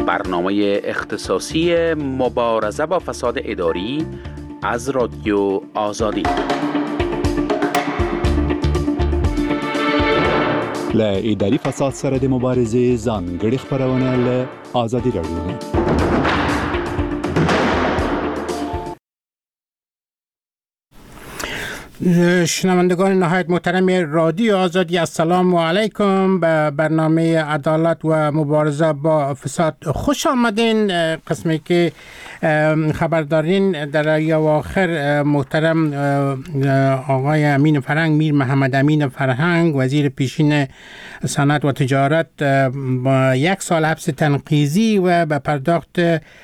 برنامه اختصاصی مبارزه با فساد اداری از رادیو آزادی. ل اداري فساد سره د مبارزې ځانګړي خبرونه له آزادي رادیو. شنوندگان نهایت محترم رادیو آزادی، السلام علیکم. به برنامه عدالت و مبارزه با فساد خوش آمدین. قسمی که خبر دارین در اواخر محترم آقای امین فرهنگ، میر محمد امین فرهنگ، وزیر پیشین صنعت و تجارت، با 1 سال حبس تنقیزی و به پرداخت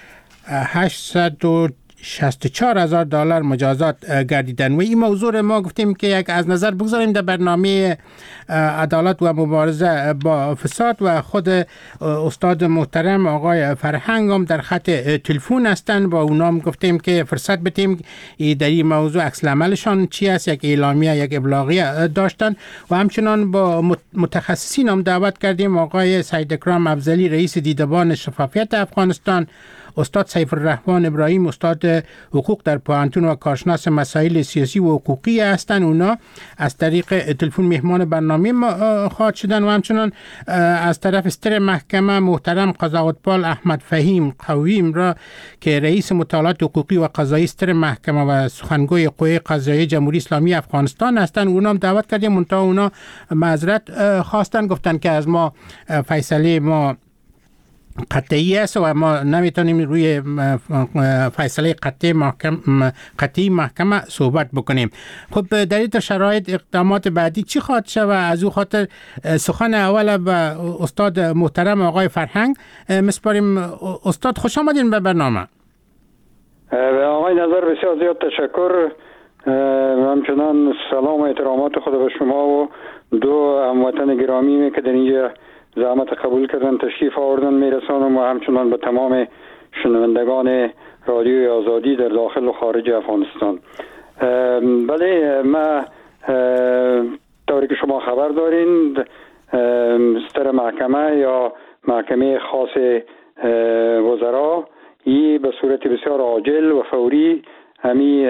$864,000 مجازات گردیدن. و این موضوع ما گفتیم که یک از نظر بگذاریم در برنامه عدالت و مبارزه با فساد و خود استاد محترم آقای فرهنگ هم در خط تلفن هستند. با اونام گفتیم که فرصت بدیم در این موضوع عکس العملشان چی است، یک اعلامیه، یک ابلاغیه داشتن. و همچنان با متخصصین هم دعوت کردیم، آقای سید اکرام افضلی رئیس دیدبان شفافیت افغانستان، استاد سیف الرحمن ابراهیم استاد حقوق در پوهنتون و کارشناس مسائل سیاسی و حقوقی هستند. اونا از طریق تلفن مهمان برنامه ما خواهد شدن. و همچنان از طرف ستر محکمه محترم قضاوتپال احمد فهیم قویم را که رئیس مطالعات حقوقی و قضایی ستر محکمه و سخنگوی قوه قضاییه جمهوری اسلامی افغانستان هستند، اونا هم دعوت کردیم. منتها اونا معذرت خواستن، گفتن که از ما فیصله ما قطعی است و ما نمیتونیم روی فیصله قطعی محکمه صحبت بکنیم. خب در این شرایط اقدامات بعدی چی خواهد شود؟ از او خاطر سخن اول به استاد محترم آقای فرهنگ مسپاریم. استاد خوش آمدین به برنامه. آقای نظر بسیار زیاد تشکر. همچنان سلام و احترامات خود به شما و دو هموطن گرامی که در اینجا زحمت قبول کردن تشریف آوردن میرسانم و همچنان به تمام شنوندگان رادیوی آزادی در داخل و خارج افغانستان. بله، ما طوری که شما خبر دارین ستر محکمه یا محکمه خاص وزرا ای به صورت بسیار عاجل و فوری همی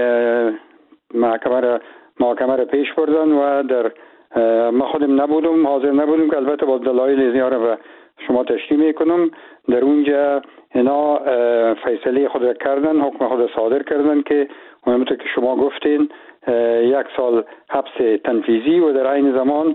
محکمه را پیش بردن و در ما خودم نبودم، حاضر نبودم که البته با دلایل زیاره به شما تشریح میکنم. در اونجا اینا فیصله خود را کردن، حکم خود را صادر کردن که همونطور که شما گفتین 1 سال حبس تنفیذی و در عین زمان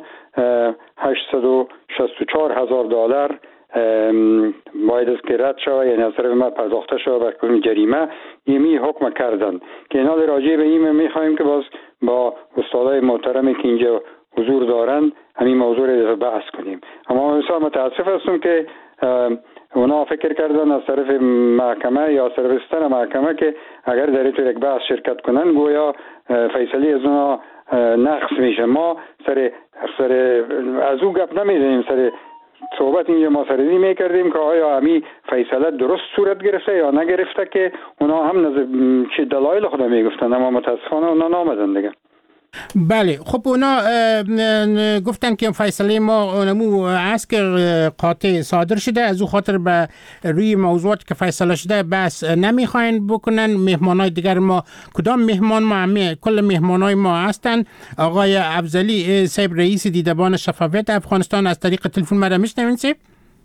$864,000 باید از که رد شود، یعنی از طرف ما پرداخته شود بر کنون جریمه. یمی حکم کردن که اینا در راجع به این میخوایم که باز با استادای محترمی که اینجا حضور دارند همین موضوع رو بحث کنیم. اما بسیار متاسف هستم که اونا فکر کردن از طرف محکمه یا از طرف ستر محکمه که اگر در این یک بحث شرکت کنن گویا فیصله از اونا نقص میشه. ما سر از او گپ نمیزنیم، سر صحبت اینجا ما سرزی میکردیم که آیا همی فیصله درست صورت گرفته یا نگرفته، که اونا هم چه دلایل خود میگفتن، اما متاسفانه اونا نامدن دیگه. بله، خب اونا گفتن که فیصله ما نمو است که قاطع صادر شده، از او خاطر به روی موضوعات که فیصله شده بس نمیخواین بکنن. مهمانای دیگر ما کدام مهمان؟ ما کل مهمانای ما هستن. آقای افضلی صاحب رئیس دیدبان شفافیت افغانستان از طریق تلفن مرا میشنوین صاحب؟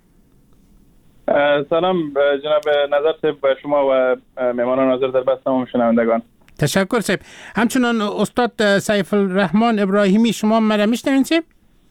سلام جناب نظر صاحب، شما و مهمانان حاضر در بس تمام شنوندگان. تشکر صاحب. همچنان استاد سیف الرحمن ابراهیمی شما مرا میشنوین صاحب؟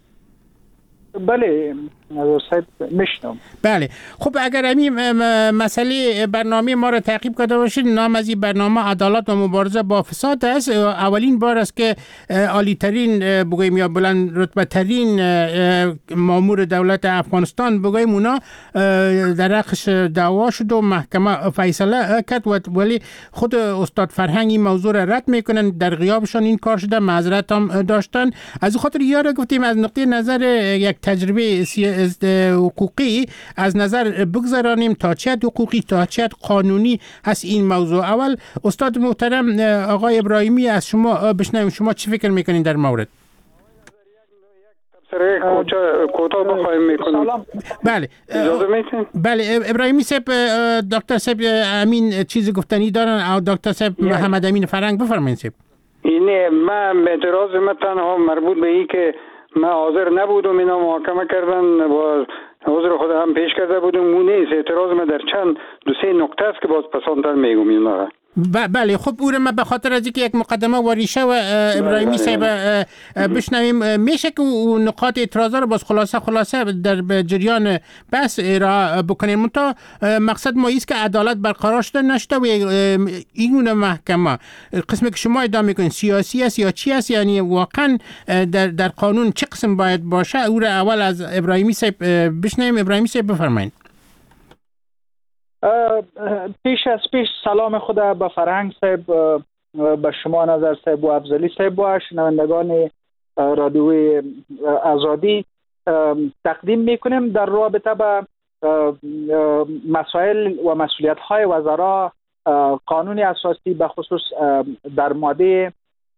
بله نظر صاحب میشنم. بله، خب اگر همین مسئله برنامه ما را تعقیب کرده باشید، نام از این برنامه عدالت و مبارزه با فساد است. اولین بار است که عالی ترین بگوییم یا بلند رتبه ترین مامور دولت افغانستان بگوییم اونا در حقش دعوا شد و محکمه فیصله کرد، ولی خود استاد فرهنگ این موضوع را رد میکنن. در غیابشان این کار شده، معذرت هم داشتن. از خاطر یاره گفتیم از نقطه نظر یک تجربه حقوقی از نظر بگذارانیم تا چه حقوقی تا چه قانونی هست این موضوع. اول استاد محترم آقای ابراهیمی از شما بشنویم، شما چی فکر میکنین در مورد؟ سر کوتاه بخوایم میکنم. بله اجازه میتین؟ بله ابراهیمی صاحب، دکتر صاحب امین چیزی گفتنی دارن او دکتر صاحب محمد امین فرنگ بفرمایید صاحب. اینه من اعتراض من تنها مربوط به این که من حاضر نبودم اینا محاکمه کردن و حضور خود هم پیش کرده بودم. اون نیست، اعتراض من در چند دو سه نکته است که باز پسانتر میگم اینا. بله خب او رو من به خاطر از اینکه یک مقدمه واریشه و ابراهیمی صاحب بشنویم، میشه که نقاط اعتراضا رو باز خلاصه در جریان بحث ارائه بکنیم. منتها مقصد ما ایست که عدالت برقرار شده نشده و این محکمه قسمی که شما ادعا میکنین سیاسی است یا چی است، یعنی واقعا در قانون چه قسم باید باشه، او رو اول از ابراهیمی صاحب بشنویم. ابراهیمی صاحب بفرمایید. پیش سلام خود به فرهنگ صاحب، به شما نظر صاحب و افضلی صاحب و شنوندگان رادیوی آزادی تقدیم میکنیم در رابطه به مسائل و مسئولیت های وزرا. قانون اساسی به خصوص در ماده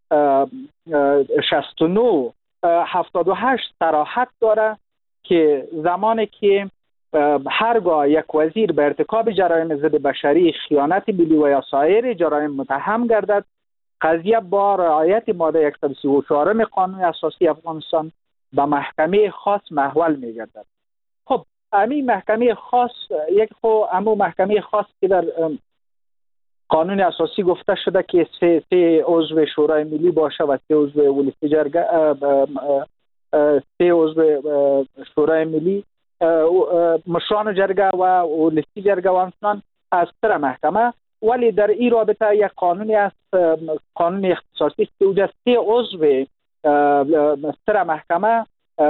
69 78 صراحت داره که زمانی که هرگاه یک وزیر به ارتکاب جرایم ضد بشری، خیانت ملی و یا سایر جرایم متهم گردد، قضیه با رعایت ماده 134 قانون اساسی افغانستان به محکمه خاص محول می گردد. خب همین محکمه خاص محکمه خاص که در قانون اساسی گفته شده که سه عضو شورای ملی باشه و سه عضو ولسی جرگه، سه عضو شورای ملی، مشران جرگه و ولسی جرگه و همچنان از سر محکمه. ولی در این رابطه یک قانونی است، قانون اختصاصی که اوجه سه عضو سر محکمه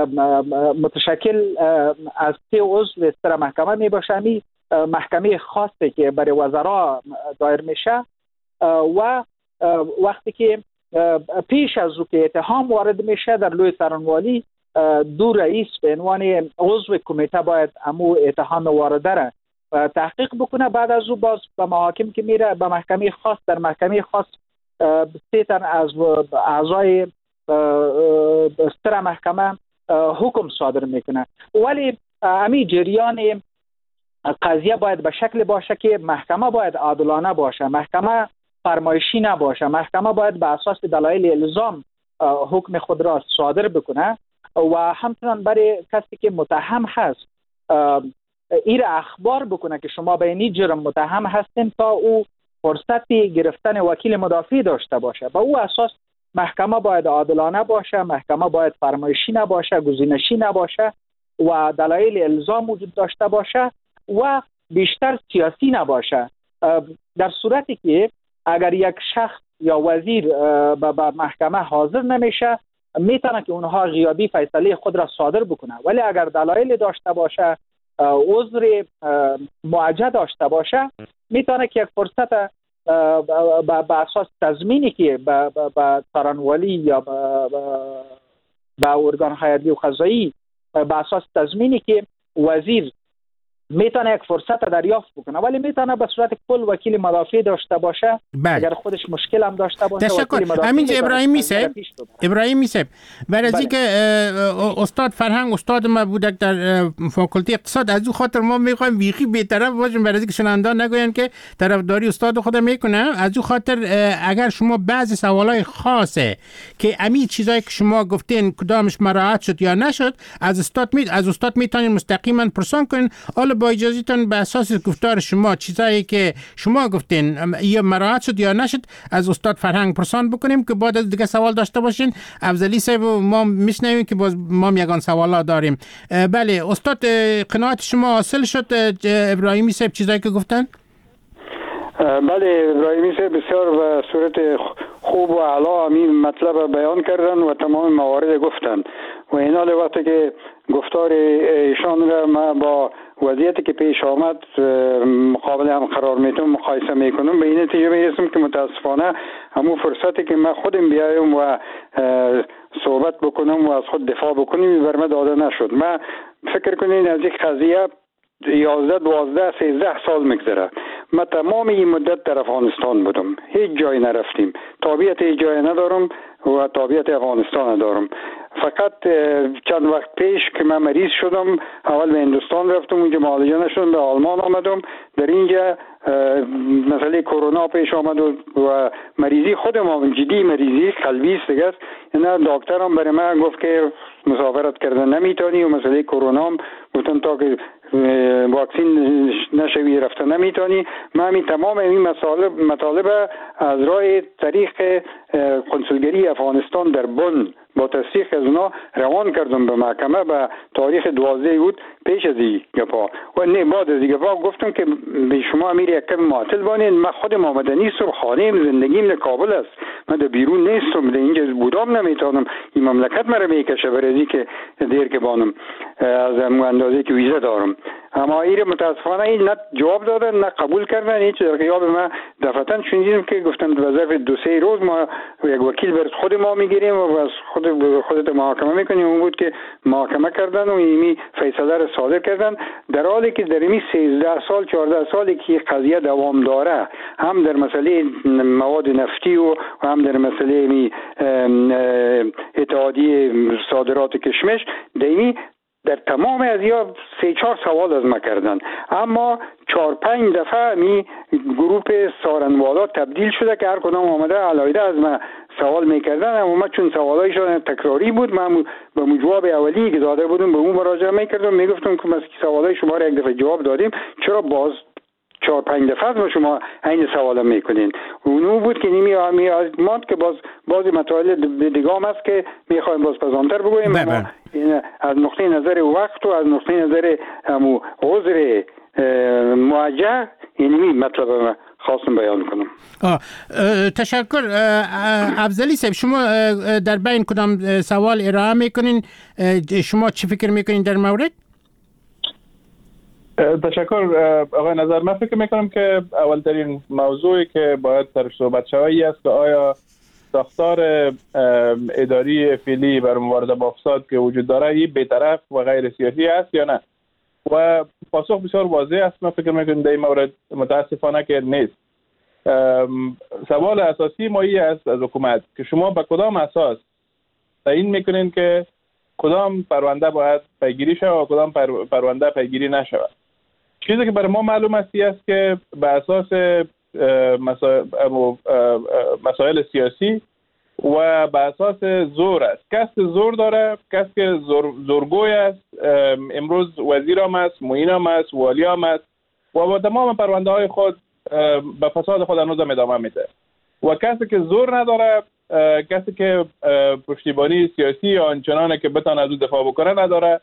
متشکل از سه عضو سر محکمه می باشه. همین محکمه خاصی که برای وزرا دایر میشه و وقتی که پیش از او که اتهام وارد میشه در لوی سرانوالی، دو رئیس به عنوان عضو کمیته باید امو اتهام وارده را تحقیق بکنه. بعد از او باز به محاکم که میره به محکمه خاص، در محکمه خاص سه تن از اعضای سر محکمه حکم صادر میکنه. ولی همین جریان قضیه باید به شکل باشه که محکمه باید عادلانه باشه، محکمه فرمایشی نباشه، محکمه باید به اساس دلایل الزام حکم خود را صادر بکنه و همچنان برای کسی که متهم هست این اخبار بکنه که شما به این جرم متهم هستین تا او فرصت گرفتن وکیل مدافع داشته باشه. به او اساس محکمه باید عادلانه باشه، محکمه باید فرمایشی نباشه، گزینشی نباشه و دلایل الزام وجود داشته باشه و بیشتر سیاسی نباشه. در صورتی که اگر یک شخص یا وزیر به محکمه حاضر نمیشه، میتونه که اونها غیابی فیصله خود را صادر بکنه. ولی اگر دلایل داشته باشه، عذر معجه داشته باشه، میتونه که یک فرصت به اساس تضمینی که به سرانوالی یا به ارگان عدلی و قضایی، به اساس تضمینی که وزیر میتونه یک فرصت دریافت بکنه، ولی میتونه به صورت کل وکیل مدافع داشته باشه. اگر خودش مشکل هم داشته باشه. تشکر. همینجا ابراهیمی صاحب برای از اینکه استاد فرهنگ استاد ما بودک در فاکولته اقتصاد، از او خاطر ما میخوایم ویخی بی‌طرف باشیم برای اینکه شنوندگان نگوین که طرفداری استاد خود میکنه. از او خاطر اگر شما بعضی سوالای خاصه که همین چیزایی که شما گفتین کدامش مراعات شد یا نشد، از استاد میتونین مستقیما پرسان کنین. حالا با اجازهتون به اساس گفتار شما چیزایی که شما گفتین یا مراعات شد یا نشد از استاد فرهنگ پرسان بکنیم که بعد از دیگه سوال داشته باشین. افضلی صاحب ما میشنویم که باز ما یگان سوالا داریم. بله استاد، قناعت شما حاصل شد ابراهیمی صاحب چیزایی که گفتن؟ بله ابراهیمی صاحب بسیار به صورت خوب و اعلی همین مطلب بیان کردن و تمام موارد گفتن و این حال وقتی که گفتار ایشان را ما با وضعیتی که پیش آمد مقابل هم قرار میتونم مقایسه میکنم، به این نتیجه میرسم که متاسفانه همون فرصتی که من خودم بیایم و صحبت بکنم و از خود دفاع بکنم بر من داده نشد. من فکر کنین از یک قضیه 11 12 13 سال میگذره. من تمام این مدت در افغانستان بودم، هیچ جایی نرفتیم، تابعیت هیچ جایی ندارم و تابعیت افغانستان ندارم. فقط چند وقت پیش که من مریض شدم، اول به هندوستان رفتم، اونجا معالجه نشدم، به آلمان آمدم. در اینجا مسئله کرونا پیش آمد و مریضی خودم جدی مریضی قلبی است دیگه. اینا دکترم برای من گفت که مسافرت کردن نمیتونی و مسئله کرونا هم گفتن تا که واکسین نشوی رفته نمیتونی. من همین تمام این مطالب از راه طریق کنسولگری افغانستان در بن با تصدیق از اونا روان کردم به محکمه به تاریخ 12 بود پیش از این گپا و نه بعد از این گپا گفتم که به شما امیر یک کم معطل بانید. من خودم آمده نیستم، خانه‌ام زندگیم در کابل است، من در بیرون نیستم، در اینجا بودم نمیتونم این مملکت مرا میکشه برای که دیر که بانم از اندازه که ویزا دارم. اما این متاسفانه این نه جواب دادن نه قبول کردن. هیچ در غیاب من دفعتاً شنیدیم که گفتن به ظرف 2-3 روز ما یک وکیل بر خود ما میگیریم و از خودت محاکمه میکنیم. اون بود که محاکمه کردن و اینی فیصله را صادر کردن، در حالی که در این 13 سال 14 سالی که قضیه دوام داره، هم در مسئله مواد نفتی و هم در مسئله اتحادیه صادرات کشمش در تمام از یا 3-4 سوال از ما کردن. اما 4-5 دفعه می گروپ سارنوالا تبدیل شده که هر کدام آمده علایده از ما سوال میکردن. اما من چون سوالایشان تکراری بود، من به جواب اولی که داده بودم به اون مراجعه میکردم، میگفتم که ما سوالای شما را یک دفعه جواب دادیم، چرا باز 4-5 دفعه با شما این سوالا میکنین؟ اونو بود که نیمی آزماد که باز مطالب دیگه هم هست که میخوایم باز پزانتر بگویم. اما از نقطه نظر وقت و از نقطه نظر عذر موجه اینمی مطلب خواستم بیان کنم. تشکر. افضلی صاحب، شما در بین کدام سوال ارائه میکنین؟ شما چی فکر میکنین در مورد؟ تشکر آقای نظر. من فکر میکنم که اولترین موضوعی که باید سرش صحبت شوی است که آیا ساختار اداری فعلی بر مبارزه با فساد که وجود داره این بی‌طرف و غیر سیاسی است یا نه؟ و پاسخ بسیار واضح است. من فکر میکنم در این مورد متاسفانه که نیست. سوال اساسی ما این است از حکومت که شما به کدام اساس تعیین میکنین که کدام پرونده باید پیگیری شود و کدام پرونده پیگیری نشود؟ چیزی که برای ما معلوم است که به اساس مسائل سیاسی و به اساس زور است. کس زور داره، کس که زورگوی است، امروز وزیرام است، معینم است، والیام است و با تمام پرونده های خود به فساد خود هنوز ادامه میده. و کسی که زور نداره، کسی که پشتیبانی سیاسی آنچنانه که بتونه از او دفاع بکنه نداره.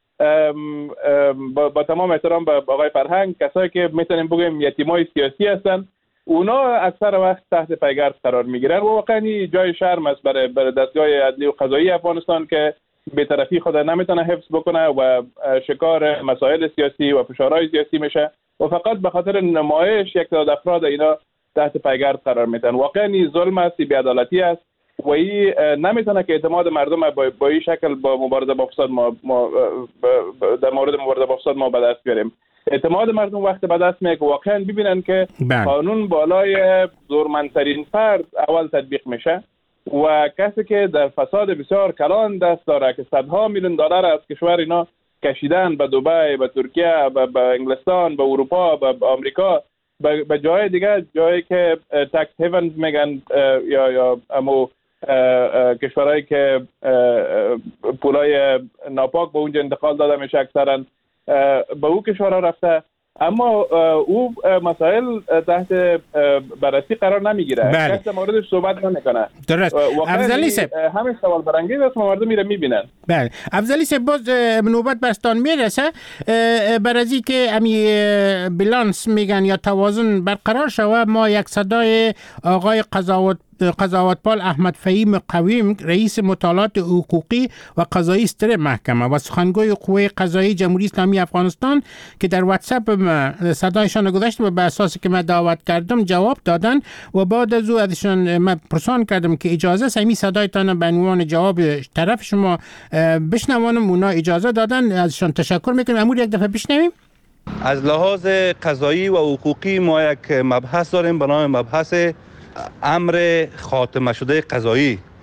با تمام احترام به آقای فرهنگ، کسایی که میتونیم بگیم یتیمای سیاسی هستن، اونا اکثر وقت تحت پیگرد قرار میگیرن و واقعا جای شرم است برای دستگاه عدلی و قضایی افغانستان که بی‌طرفی خود نمیتونه حفظ بکنه و شکار مسائل سیاسی و فشارهای سیاسی میشه و فقط به خاطر نمایش یک تعداد افراد اینا تحت پیگرد قرار میتن. واقعا ظلم است، بی‌عدالتی است و این نمیتونه که اعتماد مردم با این شکل با مبارزه با فساد در مورد مبارزه با فساد ما به دست بیاریم. اعتماد مردم وقت به دست میاد که واقعا ببینن که قانون بالای زورمندترین فرد اول تطبیق میشه و کسی که در فساد بسیار کلان دست داره که صدها میلیون دلار از کشور اینا کشیدن به دبی، به ترکیه، به انگلستان، به اروپا، به آمریکا، به جای دیگه، جایی که تکس هیونز میگن یا امو کشورهایی که پولای ناپاک به اونجا انتقال داده میشه اکثرا به او کشورها رفته، اما او مسائل تحت بررسی قرار نمیگیره. کسی موردش صحبت نمیکنه. درست. افضلی صاحب، همین سوال برانگیز است، مردم میره میبینن. بله. افضلی صاحب، باز نوبت برستان میرسه برای که امی بالانس میگن یا توازن برقرار شوه. ما یک صدای آقای قضاوتپال احمد فهیم قویم، رئیس مطالعات حقوقی و قضایی است محکمه و سخنگوی قوه قضایی جمهوری اسلامی افغانستان که در واتساپ صدایشان گذاشت و به اساسی که من دعوت کردم جواب دادن و بعد از او ازشان من پرسان کردم که اجازه است این صدایتان به عنوان جواب طرف شما بشنوانم. اونا اجازه دادن، ازشان تشکر میکنم. امور یک دفعه بشنویم. از لحاظ قضایی و حقوقی ما یک مبحث داریم به نام مبحث امر خاتمه شده قضایی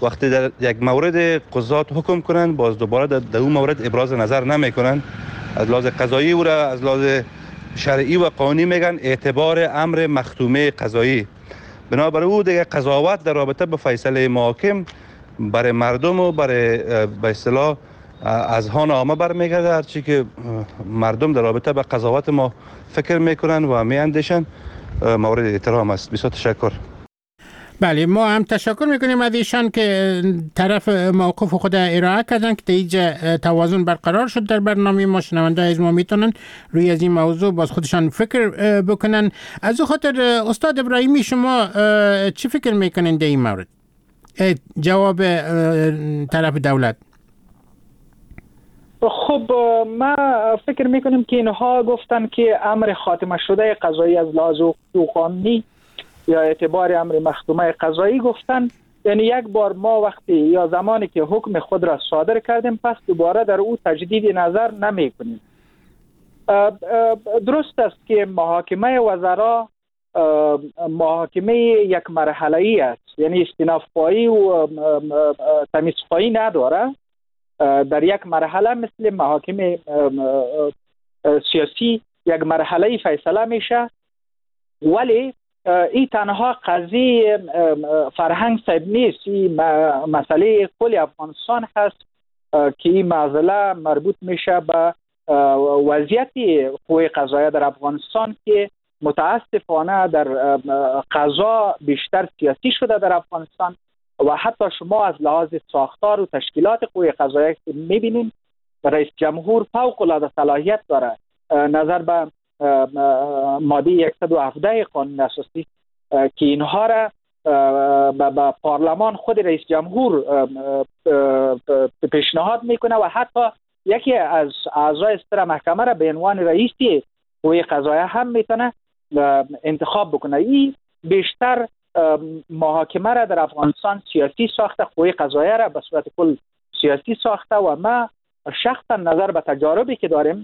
وقتی در یک مورد قضات حکم کنند باز دوباره در اون مورد ابراز نظر نمیکنند. از لحاظ قضایی او را از لحاظ شرعی و قانونی میگن اعتبار امر مختومه قضایی. بنابراین او دیگه قضاوت در رابطه به فیصله محاکم برای مردم و برای به اصطلاح اذهان عامه برمیگرده. هرچی که مردم در رابطه به قضاوت ما فکر میکنن و میاندیشن مورد احترام است. بسیار تشکر. بله، ما هم تشکر میکنیم از ایشان که طرف موقف خود ارائه کردن که اینجا توازن برقرار شد در برنامه ما. شنونده از ما میتونن روی از این موضوع باز خودشان فکر بکنن. از خاطر استاد ابراهیمی شما چی فکر میکنین در این مورد؟ جواب طرف دولت. خب ما فکر میکنیم که اینها گفتن که امر خاتمه شده قضایی از لحاظ قانونی یا اعتبار امر مختومه قضایی گفتن، یعنی یک بار ما وقتی یا زمانی که حکم خود را صادر کردیم پس دوباره در او تجدید نظر نمی کنیم. درست است که محاکمه وزرا محاکمه یک مرحله‌ای است، یعنی استیناف‌خواهی و تمیزخواهی نداره. در یک مرحله مثل محاکم سیاسی یک مرحله فیصله میشه، ولی این تنها قضیه فرهنگ صاحب نیست، این مسئله کل افغانستان هست که این معضله مربوط میشه به وضعیت قوه قضاییه در افغانستان که متاسفانه در قضا بیشتر سیاسی شده در افغانستان و حتی شما از لحاظ ساختار و تشکیلات قوه قضاییه میبینید رئیس جمهور فوق العاده صلاحیت داره نظر به ماده 117 قانون اساسی که اینها را به پارلمان خود رئیس جمهور پیشنهاد میکنه و حتی یکی از اعضای صدر محکمه را به عنوان رئیس قوه قضاییه هم میتونه انتخاب بکنه. این بیشتر محاکمه را در افغانستان سیاسی ساخته، قوه قضاییه را به صورت کل سیاسی ساخته و ما شخصا نظر به تجاربی که داریم،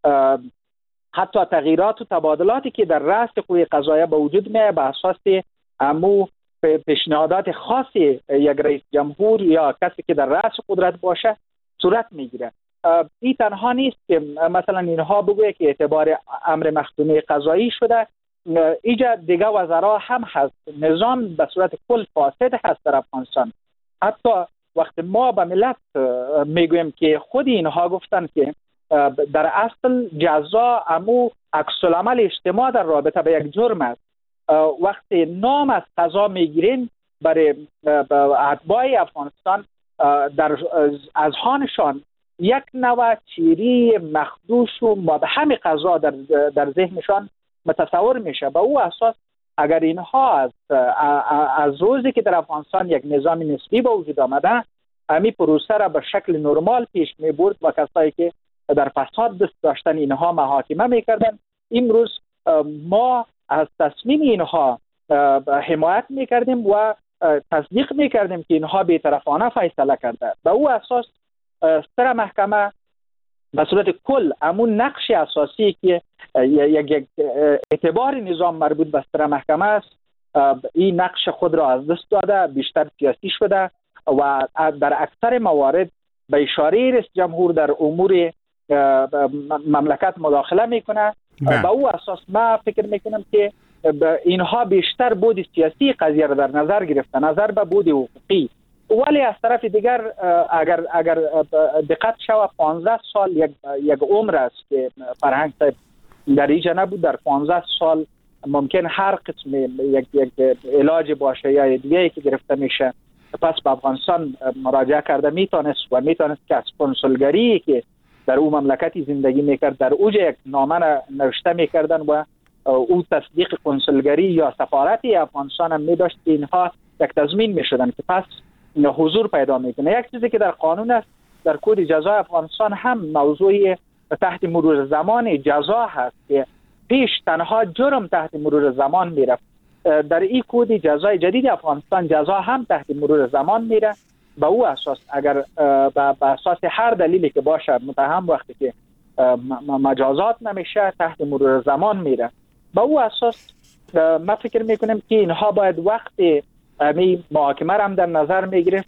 حتی تغییرات و تبادلاتی که در رأس قوه قضاییه به وجود میاد به اساس امو پیشنهادات خاصی یک رئیس جمهور یا کسی که در رأس قدرت باشه صورت میگیره. این تنها نیست که مثلا اینها بگویه که اعتبار امر مختومه قضایی شده، اینجا دیگه وزرا هم هست. نظام به صورت کل فاسد هست در افغانستان. حتی وقتی ما به ملت میگویم که خود اینها گفتن که در اصل جزا امو عکس العمل اجتماع در رابطه به یک جرم است، وقتی نام از قضا میگیرین برای اتباع افغانستان در اذهانشان یک نوع چیری مخدوش و مبهم قضا در ذهنشان متصور میشه. به او اساس اگر اینها از روزی که در افغانستان یک نظام نسبی به وجود آمده امی پروسه را به شکل نرمال پیش می برد و کسایی که در فساد دست داشتن اینها محاکمه میکردن، امروز ما از تصمیم اینها حمایت میکردیم و تصدیق میکردیم که اینها بی‌طرفانه فیصله کرده. به او اساس صدر محکمه به صورت کل همون نقش اساسی که یک اعتبار نظام مربوط به صدر محکمه است، این نقش خود را از دست داده، بیشتر سیاسی شده و در اکثر موارد به اشاره رئیس جمهور در امور مملکت مداخله میکنه. به او اساس ما فکر میکنم که اینها بیشتر بود سیاسی قضیه را در نظر گرفته، نظر به بود حقوقی. ولی از طرف دیگر اگر دقت شود 15 سال یک عمر است که فرهنگ صاحب در اینجا نبود. در 15 سال ممکن هر قسم یک علاج باشه یا دیگه که گرفته میشه پس به افغانستان مراجعه کرده میتونست که از کنسولگری که در اون مملکتی زندگی میکرد در اوجه یک نامه نوشته میکردن و او تصدیق کنسولگری یا سفارتی افغانستان هم میداشت که اینها یک تضمین میشدن که پس حضور پیدا میکنه. یک چیزی که در قانون است، در کد جزای افغانستان هم موضوع تحت مرور زمان جزا هست که پیش تنها جرم تحت مرور زمان میره. در این کد جزای جدید افغانستان جزا هم تحت مرور زمان میره. به او اساس اگر به اساس هر دلیلی که باشه متهم وقتی که مجازات نمیشه تحت مرور زمان میره. به او اساس ما فکر میکنیم که اینها باید وقت محاکمه را هم در نظر میگرفت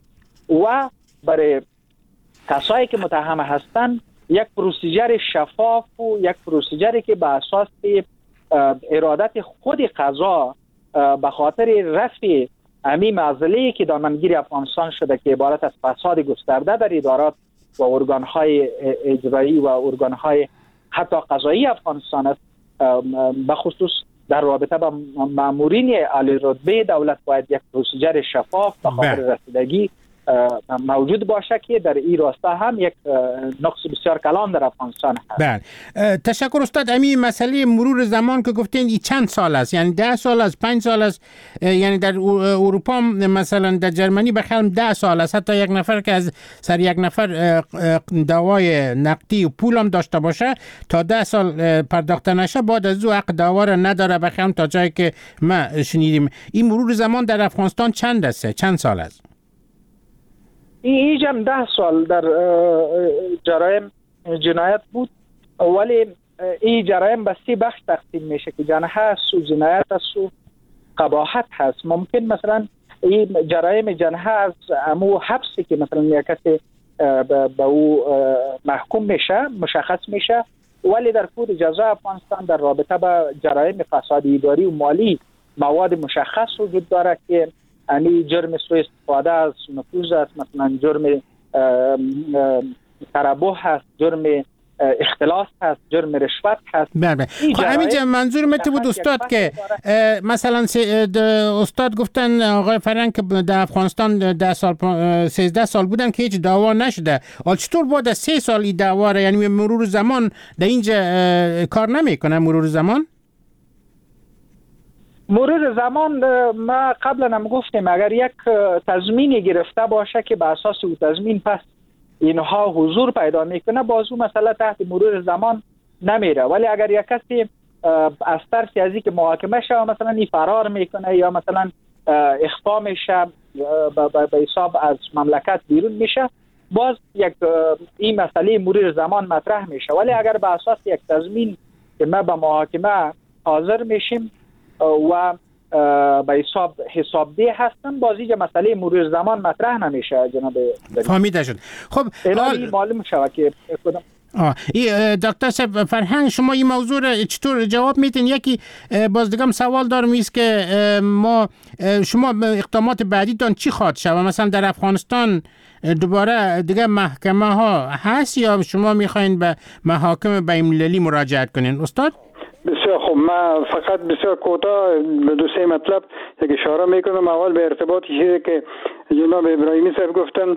و برای کسایی که متهم هستند یک پروسیجر شفاف و یک پروسیجری که به اساس ارادت خود قضا به خاطر رفع امی معضله‌ای که دامنگیر افغانستان شده که عبارت از فساد گسترده در ادارات و ارگان‌های اجرایی و ارگان‌های حتی قضایی افغانستان است، به خصوص در رابطه با مامورین عالی رتبه دولت باید یک پروسیجر شفاف به خاطر رسیدگی موجود باشه که در این راستا هم یک نقص بسیار کلان در افغانستان هست. بله، تشکر استاد. امی مسئله مرور زمان که گفتین این چند سال است؟ یعنی 10 سال است، 5 سال است؟ یعنی در اروپا مثلا در جرمنی بخیالم 10 سال است. حتی یک نفر که از سر یک نفر دعوای نقدی و پول هم داشته باشه تا 10 سال پرداخته نشه بعد از او حق دعوا را نداره بخیالم تا جایی که ما شنیدیم. این مرور زمان در افغانستان چند است؟ چند سال است؟ این جمع 10 سال در جرایم جنایت بود، ولی این جرایم به 3 بخش تقسیم میشه که جنایت هست و جنایت هست و قباحت هست. ممکن مثلا این جرایم جنایت از امو حبسی که مثلا یک کسی به او محکوم میشه مشخص میشه، ولی در کود جزا افغانستان در رابطه با جرایم فساد اداری و مالی مواد مشخص وجود داره که یعنی جرم سوء استفاده از نفوذ است، مثلا جرم تربح هست، جرم اختلاس هست، جرم رشوت هست. بله. خب همینجا منظور مت بود استاد که مثلا استاد گفتن آقای فرهنگ که در افغانستان 10 سال 13 سال بودن که هیچ دعوا نشده. حالا چطور بعد از 3 سال این دعوا را، یعنی مرور زمان در اینجا کار نمیکنه؟ مرور زمان ما قبلا هم گفتیم اگر یک تضمینی گرفته باشه که به اساس او تضمین پس اینها حضور پیدا میکنه باز او مسئله تحت مرور زمان نمیره، ولی اگر یک کسی از ترس از اینکه محاکمه شه مثلا این فرار میکنه یا مثلا اخفا میشه به حساب از مملکت بیرون میشه باز یک این مسئله مرور زمان مطرح میشه، ولی اگر به اساس یک تضمین که ما به محاکمه حاضر میشیم و به حسابده هستن بازی مسئله مرور زمان مطرح نمیشه. جناب فهمیده شد. خب معلوم شود که دکتر صاحب فرهنگ شما این موضوع را چطور جواب میتین؟ یکی باز دیگه سوال دارم است که شما اقدامات بعدیتان چی خواهد شد؟ مثلا در افغانستان دوباره دیگه محکمه ها هست یا شما میخواین به محاکم بین‌المللی مراجعت کنین استاد؟ بسیار خوب، من فقط بسیار کوتاه به 2-3 مطلب یک اشاره میکنم. اول به ارتباط چیزی که جناب ابراهیمی صاحب گفتن،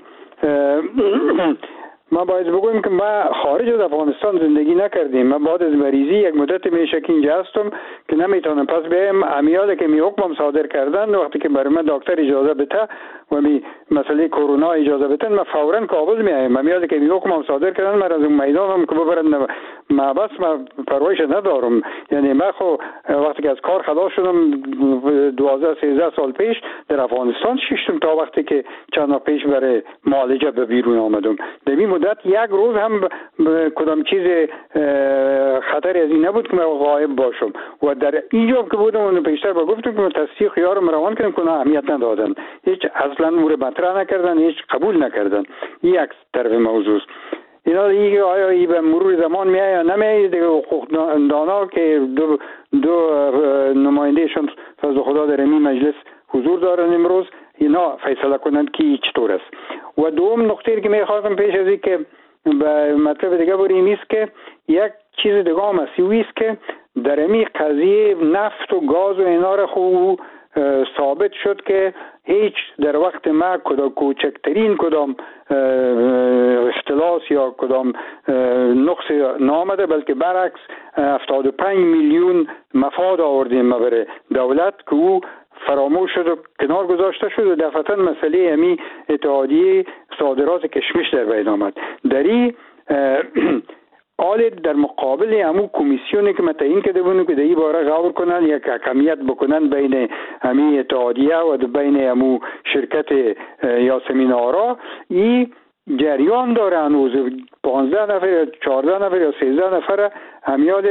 ما باید بگویم که ما خارج از افغانستان زندگی نکردیم. من بعد از مریضی یک مدت میشه که اینجا هستم که نمیتونم پس بیایم امیالی که می حکمم صادر کردن وقتی که برای من دکتر اجازه بده و می مسئله کرونا اجازه بدن من فورا کابل میایم. امیالی که می حکمم صادر کردن من از اون میدانم که ببرن ما بس ما پروایش ندارم. یعنی من خو وقتی که از کار خلاص شدم 12-13 سال پیش در افغانستان شیشتم تا وقتی که چند ماه پیش برای معالجه به بیرون آمدم. در این مدت یک روز هم کدام چیز خطری از این نبود که من غایب باشم و در اینجا که بودم اون پیشتر با گفتم که تصدیق خیارم روان کردم که اهمیت ندادن، هیچ اصلا مورد مطرح نکردن، هیچ قبول نکردن. این یک طرف موضوع. اینا دیگه آیا ای به مرور زمان میاد یا نمیاد دیگه حقوقدانا که دو نمایندهشون فضل خدا در این مجلس حضور دارن امروز اینا فیصله کنند که چطور است. و دوم نکته که میخواستم پیش از این که به مطلب دیگه بریم است که یک چیز دیگه هم است که در این قضیه نفت و گاز و اینا را خوب ثابت شد که هیچ در وقت ما کوچکترین کدام اختلاس یا کدام نقص نامده، بلکه برعکس 75 میلیون مفاد آوردیم ما برای دولت که او فراموش شد و کنار گذاشته شد و دفعتا مسئله امی اتحادیه صادرات کشمش در بین آمد. در این حال در مقابل همون کمیسیونی که متعین کرده بودن که در این باره غور کنن یا حکمیت بکنن بین همین اتحادیه و بین همون شرکت یاسمین آرا، این جریان داره هنوز 15 نفر یا 14 نفر یا 13 نفر همیاد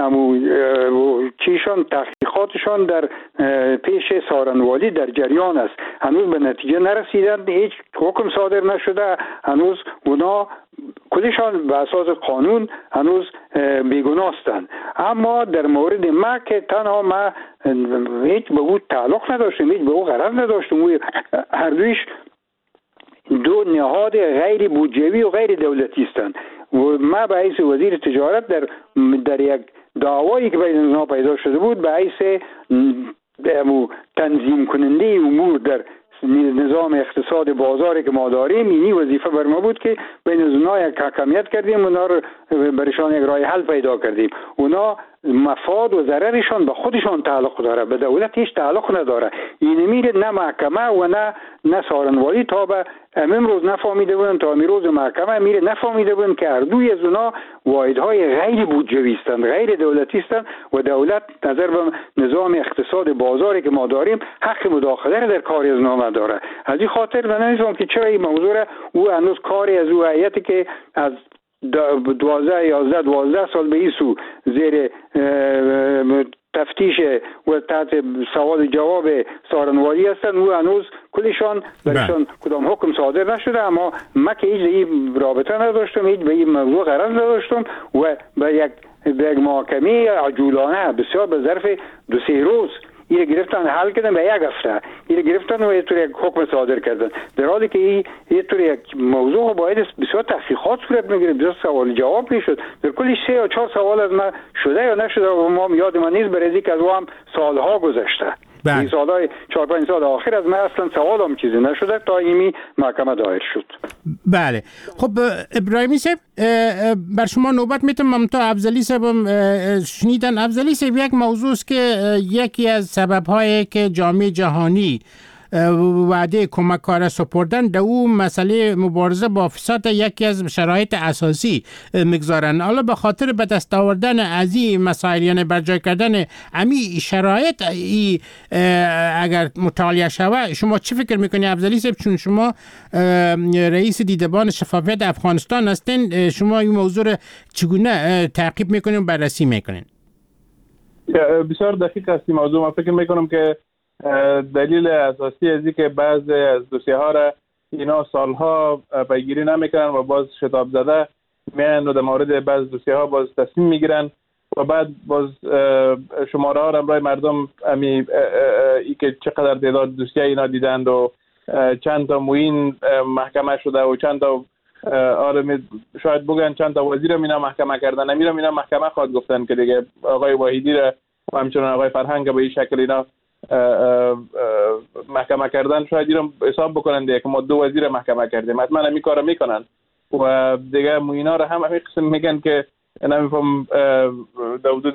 چیشان تحقیقاتشان در پیش سارنوالی در جریان است. هنوز به نتیجه نرسیدند، هیچ حکم صادر نشده، هنوز اونا کلشان به اساس قانون هنوز بیگناهستند. اما در مورد ما که تنها ما هیچ به او تعلق نداشتیم، هیچ به او غرض نداشتیم، هر دویش دو نهاد غیر بودجوی و غیر دولتی هستند و ما به حیث وزیر تجارت در یک دعوایی که بین اونها پیدا شده بود به حیث تنظیم کننده امور در نظام اقتصاد بازاری که ما داریم، اینی وظیفه بر ما بود که بین اونها یک حکمیت کردیم، اونا رو برشان یک راه حل پیدا کردیم. اونا مفاد و ضررشان به خودشان تعلق داره، به دولت هیچ تعلق نداره. این میره نه محکمه و نه سارنوالی تا به امروز نفهمیده بودن، تا امروز محکمه میره نفهمیده بودن که هر دوی از اونا واحدهای غیر بودجویی هستند، غیر دولتی هستند و دولت نظر به نظام اقتصاد بازاری که ما داریم حق مداخله در کاری از اونا نداره. از این خاطر من نمی‌فهمم که چرا این موضوع او هنوز کاری از او هیئتی که از 12 سال به این سو زیر تفتیش و تحت سوال جواب سارنوالی هستند و هنوز کلشان برشان کدام حکم صادر نشده. اما من که هیچ این رابطه نداشتم، هیچ به این موضوع غرض نداشتم و به یک محاکمه عجولانه بسیار به ظرف 2-3 روز این گرفتن حل کردن، به یک هفته این گرفتن و یه طور یک حکم صادر کردن، در حالی که یه طور یک موضوع باید بسیار تحقیقات صورت میگیره، بسیار سوال جواب میشد. در کلی 3 یا 4 سوال از من شده یا نشده و ما یاد من نیست، برای که از هم سالها گذشته. این سالهای 4-5 سال آخر از من اصلا سوالم چیزی نشده تا ایمی محکمه دایر شد. بله خب ابراهیمی صاحب بر شما نوبت میتم. ممتا افضلی صاحب شنیدن. افضلی صاحب یک موضوع است که یکی از سبب‌هایی که جامعه جهانی وعده کمک کار سپردن در اون مسئله مبارزه با فساد یکی از شرایط اساسی میگذارن. حالا به خاطر به دست آوردن از این مسائل یعنی برجای کردن امی شرایط اگر مطالعه شود، شما چی فکر میکنی افضلی صاحب؟ چون شما رئیس دیدبان شفافیت افغانستان هستین، شما این موضوع رو چگونه تعقیب میکنین و بررسی میکنین؟ بسیار دقیق است این موضوع. من فکر میکنم که دلیل اساسی از این که بعضی از دوسیه ها را اینا سالها پیگیری نمیکنن و باز شتاب زده میان و در مورد بعض دوسیه ها باز تصمیم میگیرن و بعد باز شماره ها را برای مردم ای که چقدر تعداد دوسیه اینا دیدند و چند تا معین محکمه شده و چند تا شاید بگن چند تا وزیر اینا محکمه کردن. اینا محکمه خواهد گفتن که دیگه آقای واحدی را و همچنان آقای فرهنگ به این شکل اینا محکمه کردن، شاید اینا حساب بکنن دیگه که ما 2 وزیر محکمه کردیم، حتما همین کارو میکنن و دیگه موینا رو هم همین قسم میگن که نمیفهم در حدود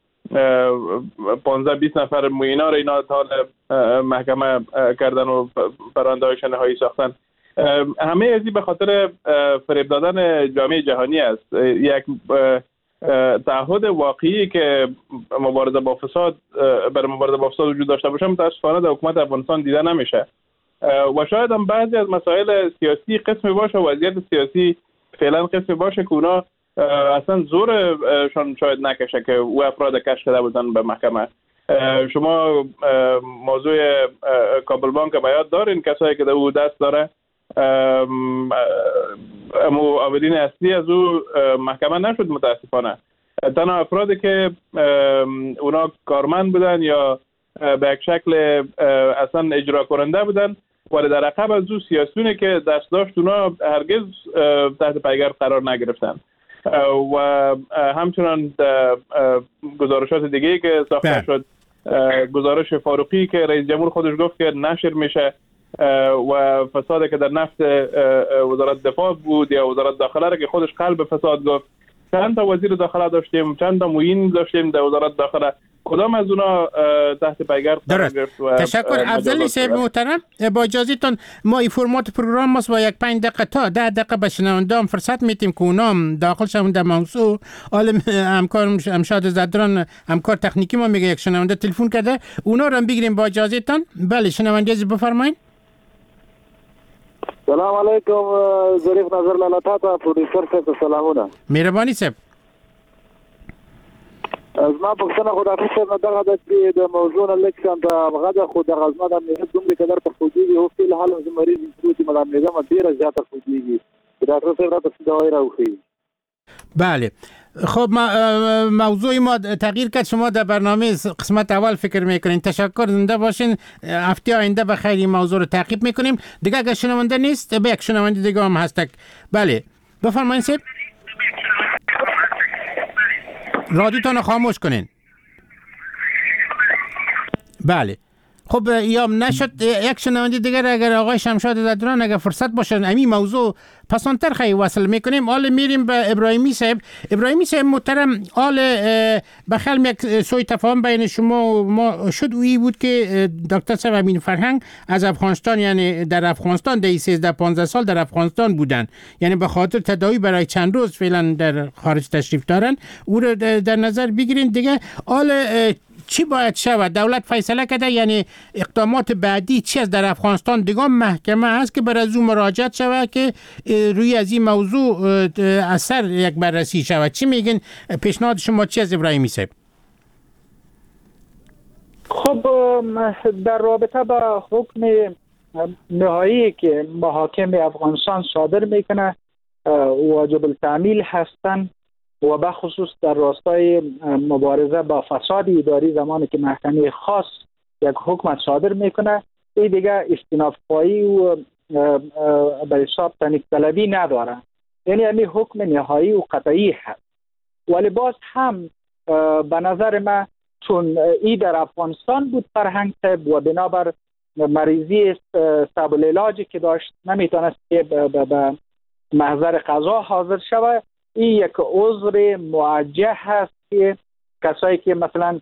15-20 نفر موینا رو اینا تا محکمه کردن و پرونده نهایی ساختن. همه ازی به خاطر فریب دادن جامعه جهانی است. یک تعهد واقعی که مبارزه با فساد برای مبارزه با فساد وجود داشته باشه متاسفانه در حکومت افغانستان دیده نمیشه و شاید هم بعضی از مسائل سیاسی قسمی باشه و وضعیت سیاسی فعلا قسمی باشه که اونا اصلا زورشان شاید نکشه که او افراد کش کرده بودن به محکمه. شما موضوع کابل بانک به یاد دارین، کسایی که در او دست داره عاملین اصلی از او محکمه نشد متاسفانه. تنها افرادی که اونا کارمند بودن یا به یک شکل اصلا اجرا کننده بودن ولی در عقب از او سیاسیونی که دست داشت اونا هرگز تحت پیگر قرار نگرفتن و همچنان گزارشات دیگه که ساخته شد، گزارش فاروقی که رئیس جمهور خودش گفت که نشر میشه و فسادی که در نفت وزارت دفاع بود یا وزارت داخله را که خودش قلب فساد گفت. چند تا وزیر داخله داشتیم، چند تا معین داشتیم در وزارت داخله، کدام از اونا تحت پیگر قرار گرفت؟ تشکر افضلی صاحب محترم. با اجازهتون ما این فرمات پروگرام ماست و 5 دقیقه تا 10 دقیقه به شنونده‌ام فرصت میتیم که اونام داخل شون در موضوع. عالم همکارم امشاد زدران همکار تکنیکی ما میگه یک شنونده تلفن کرده، اونا رو هم بگیریم با اجازهتون. بله شنونده بفرمایید. سلام علیکم ظریف نظر لالاتا تا پروډوسر صاحب سلامونه. مهرباني صاحب. از ما پښتنه خدای صاحب دغه د موضوع نه لیکم دا غدا خو د غزما د میږي دومره قدر په خوږي او په حال د مریض چې ما د میږه ډیره زیاته خوږي. ډاکټر صاحب راته دوايي راوخی. بله. خب موضوع ما تغییر کرد. شما در برنامه قسمت اول فکر میکنین. تشکر، زنده باشین. هفته آینده بخیر این موضوع رو تعقیب میکنیم. دیگه اگر شنونده نیست به یک شنونده دیگه هم هست. بله بفرمایید صاحب. رادیوتون رو خاموش کنین. بله خب یا نشد یک شنونده دیگر اگر آقای شمشاد زدران اگر فرصت باشه همین موضوع پسانتر خیلی وصل میکنیم. حالا میریم به ابراهیمی صاحب. ابراهیمی صاحب محترم، حال بخیر یک سوی تفاهم بین شما و ما شد اویی بود که دکتر صاحب امین فرهنگ از افغانستان، یعنی در افغانستان در 13-15 سال در افغانستان بودن، یعنی به خاطر تداوی برای چند روز فعلا در خارج تشریف دارن، او رو در نظر بگیرین. دیگه حال چی باید شود؟ دولت فیصله کرده، یعنی اقدامات بعدی چی از در افغانستان؟ دیگه محکمه هست که بر از اون مراجعت شود که روی از این موضوع اثر یک بررسی شود. چی میگین؟ پیشنهاد شما چی از ابراهیمی صاحب؟ خب در رابطه با حکم نهایی که محاکم افغانستان صادر میکنه واجب التعمیل هستن و به خصوص در راستای مبارزه با فساد اداری، زمانی که محکمه خاص یک حکم صادر میکنه این دیگه استیناف پایی و به حساب تنیک طلبی نداره، یعنی همین حکم نهایی و قطعی هست. ولی باز هم به نظر من چون ای در افغانستان بود فرهنگ صاحب و بنابر مریضی استابل علاجی که داشت نمیتونست که به محضر قضا حاضر شود. این یک عذر موجه هست که کسایی که مثلا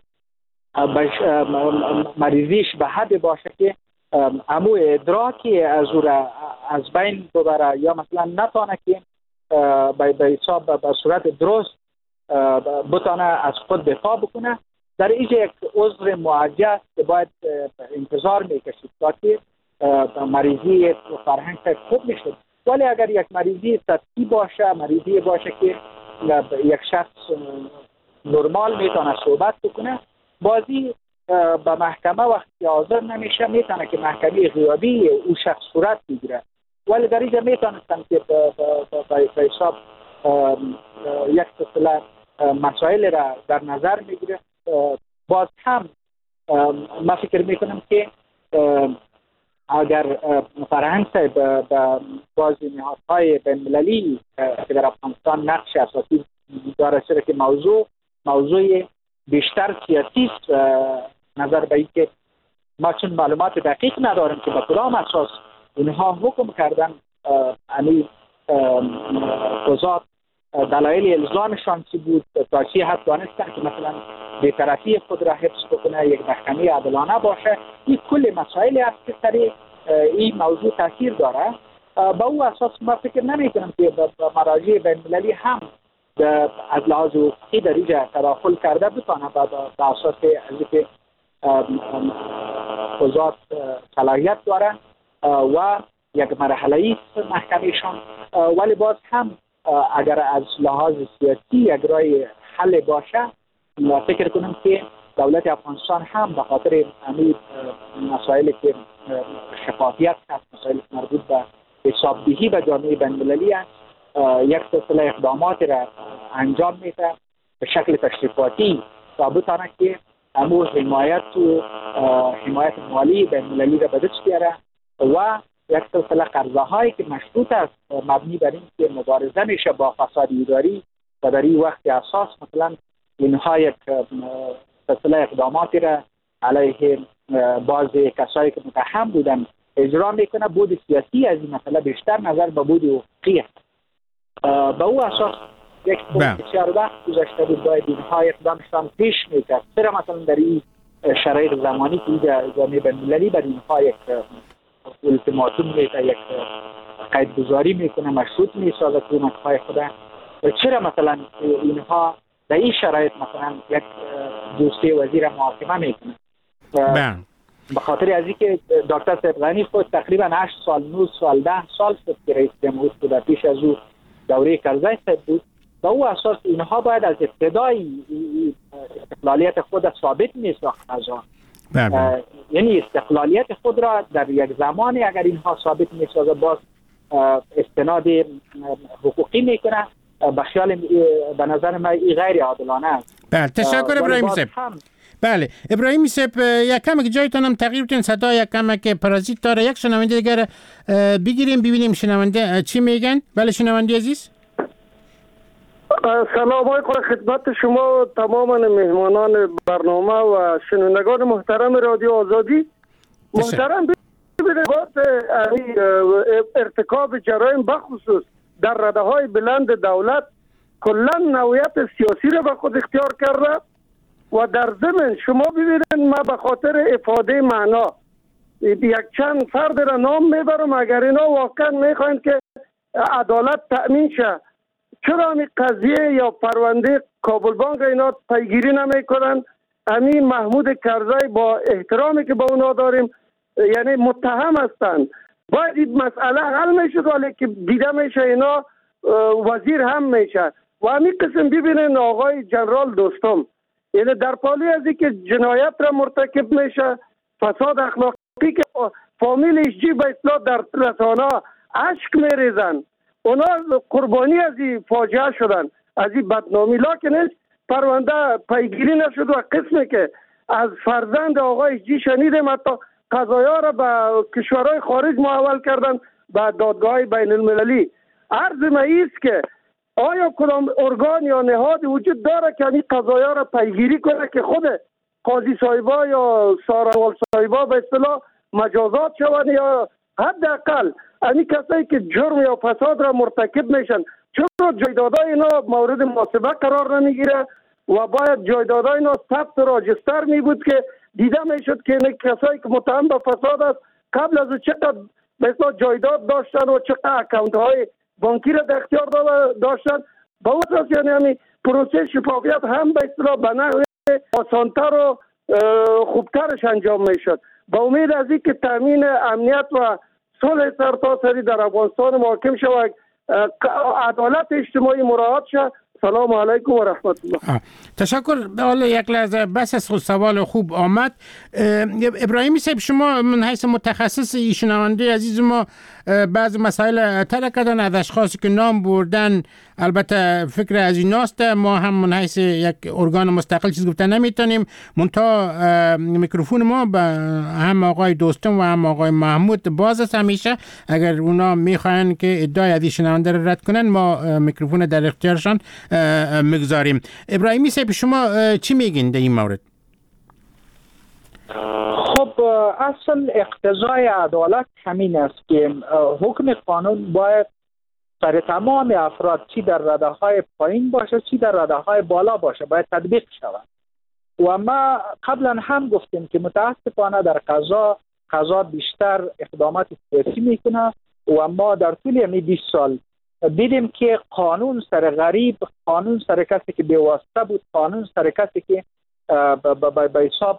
مریضیش به حد باشه که امو ادراکی از او را از بین ببره یا مثلا نتانه که به حساب به صورت درست بتانه از خود دفاع بکنه، در اینجا یک عذر موجه است که باید انتظار میکشید تا که مریضی فرهنگ خوب میشه. ولی اگر یک مریضی سطحی باشه، مریضی باشه که یک شخص نرمال میتونه صحبت بکنه، بازی به محکمه وقتی حاضر نمیشه میتونه که محکمه غیابی او شخص صورت بگیره. ولی در اینجا میتونستن که به حساب یک سلسله مسائل را در نظر میگیره. باز هم ما فکر میکنم که اگر فرهنگ صاحب به بازی نهادهای بین‌المللی که در افغانستان نقش اساسی داره، چرا که موضوع بیشتر سیاسی است، نظر به این که ما چون معلومات دقیق نداریم که با کدام اساس اینها حکم کردن، یعنی قضات دلایل الزامشان چی بود، تا چی حد دانستن که مثلا بی‌طرفی خود را حفظ بکنه، یک محکمه عادلانه باشه. این کل مسائلی است که سر این موضوع تاثیر داره. با او اساس ما فکر نمی‌کنم که مراجع بین‌المللی هم از لحاظ حقوقی در اینجا تداخل کرده بتونه به اساس از که قضات صلاحیت داره و یک مرحله است محکمهشان. ولی باز هم اگر از لحاظ سیاسی یک راه حل باشه، فکر کنم که دولت افغانستان هم به خاطر همین مسائلی که شفافیت هست، مسائل مربوط به حسابدهی به جامعه بین‌المللی است، یک سلسله اقدامات را انجام میده به شکل تشریفاتی تا بتونه که امور حمایت مالی بین‌المللی را به دست بیاره و یک سلسله قرضه هایی که مشروط است مبنی بر این که مبارزه میشه با فساد اداری و در این وقت اساس مثلا اینها یک سلسله اقداماتی را علیه بعض کسایی که متهم بودن اجرا میکنه. بود سیاسی از این مسئله بیشتر نظر به بود حقوقی است. به او اساس یک بسیار وقت گذشته بود باید اینها اقدامشان پیش میکرد. چرا مثلا در این شرایط زمانی که جامعه بین‌المللی بر اینها یک التیماتوم میده، یک قیدگذاری میکنه، مشروط میسازه حکومت‌های خود، چرا مثلا اینها در این شرایط مثلا یک دوستی وزیر محاکمه میکنه؟ به خاطر از اینکه دکتر صاحب غنی خود تقریبا 8 سال 9 سال 10 سال شد که رئیس جمهور بود، پیش از او دوره کرزی صاحب بود. با او اساس اینها باید از ابتدای استقلالیت خود ثابت می‌ساخت قضا. یعنی استقلالیت خود را در یک زمانی اگر اینها ثابت می‌سازه باز استناد حقوقی میکنه. به نظر من این غیر عادلانه است. بله تشکر ابراهیم صاحب. بله ابراهیم صاحب یک کم که جایتان هم تغییر کنید، صدا یک کم که پارازیت داره. یک شنونده دیگر بگیریم ببینیم شنونده چی میگن. بله شنونده عزیز سلام علیکم خدمت شما تمام مهمانان برنامه و شنوندگان محترم رادیو آزادی. محترم ارتکاب جرایم بخصوص در رده‌های بلند دولت کلا نوعیت سیاسی را به خود اختیار کرده و در ضمن شما ببینید ما به خاطر افاده معنا یک چند فرد را نام میبرم. اگر اینا واقعا میخواین که عدالت تأمین شه، چرا این قضیه یا پرونده کابل بانک اینا پیگیری نمیکنن؟ امین محمود کرزی با احترامی که با اونا داریم یعنی متهم هستند، باید این مسئله حل میشد، ولی که دیده میشه اینا وزیر هم میشه. و همین قسم ببینین آقای جنرال دوستم یعنی در پالی از این که جنایت را مرتکب میشه، فساد اخلاقی که فامیلش جی به اصلاح در رسانه اشک میریزن، اونا قربانی از این فاجعه شدن، از این بدنامی. لکن پرونده پیگیری نشد و قسمی که از فرزند آقای جی شنیدیم حتی قضایا را به کشورهای خارج محول کردن به دادگاه بین المللی. عرض ما ایست که آیا کدام ارگان یا نهاد وجود داره که این قضایا را پیگیری کنه که خود قاضی صاحبا یا ساروال صاحبا به اصطلاح مجازات شوند، یا حداقل این کسایی که جرم یا فساد را مرتکب میشن چرا جایدادهای اینا مورد محاسبه قرار نمیگیره و باید جایدادهای اینا ثبت راجستر می بود که دیده میشد که این کسایی که متهم به فساد است قبل از چقدر به اصطلاح جایداد داشتن و چقدر اکانت های بانکی را در اختیار داشتن. با اساس یعنی همین پروسه شفافیت هم به اصطلاح به نحو آسانتر و خوبترش انجام میشد. با امید از این که تامین امنیت و صلح سرتاسری در افغانستان محکم شود، عدالت اجتماعی مراعات شد. سلام علیکم و رحمت الله. تشکر. حالا یک لحظه بس از سوال خوب آمد. ابراهیمی صاحب شما من حیث متخصص شنونده عزیز ما بعض مسائل طرح کردن از اشخاصی که نام بردن، البته فکر از ایناست، ما هم من حیث یک ارگان مستقل چیز گفتن نمیتونیم، منتها میکروفون ما به هم آقای دوستم و هم آقای محمود باز است همیشه. اگر اونا میخواین که ادعای از شنونده رو رد کنن ما میکروفون در اختیارشان مگذاریم. ابراهیمی صاحب شما چی میگین در این مورد؟ خب اصل اقتضای عدالت همین است که حکم قانون باید سر تمام افراد چی در رده‌های پایین باشه چی در رده‌های بالا باشه باید تطبیق شود. و ما قبلا هم گفتیم که متاسفانه در قضا بیشتر اقدامات سیاسی میکنه و ما در طول همین 20 سال دیدیم که قانون سر غریب، قانون سر کسی که بی‌واسطه بود، قانون سر کسی که به حساب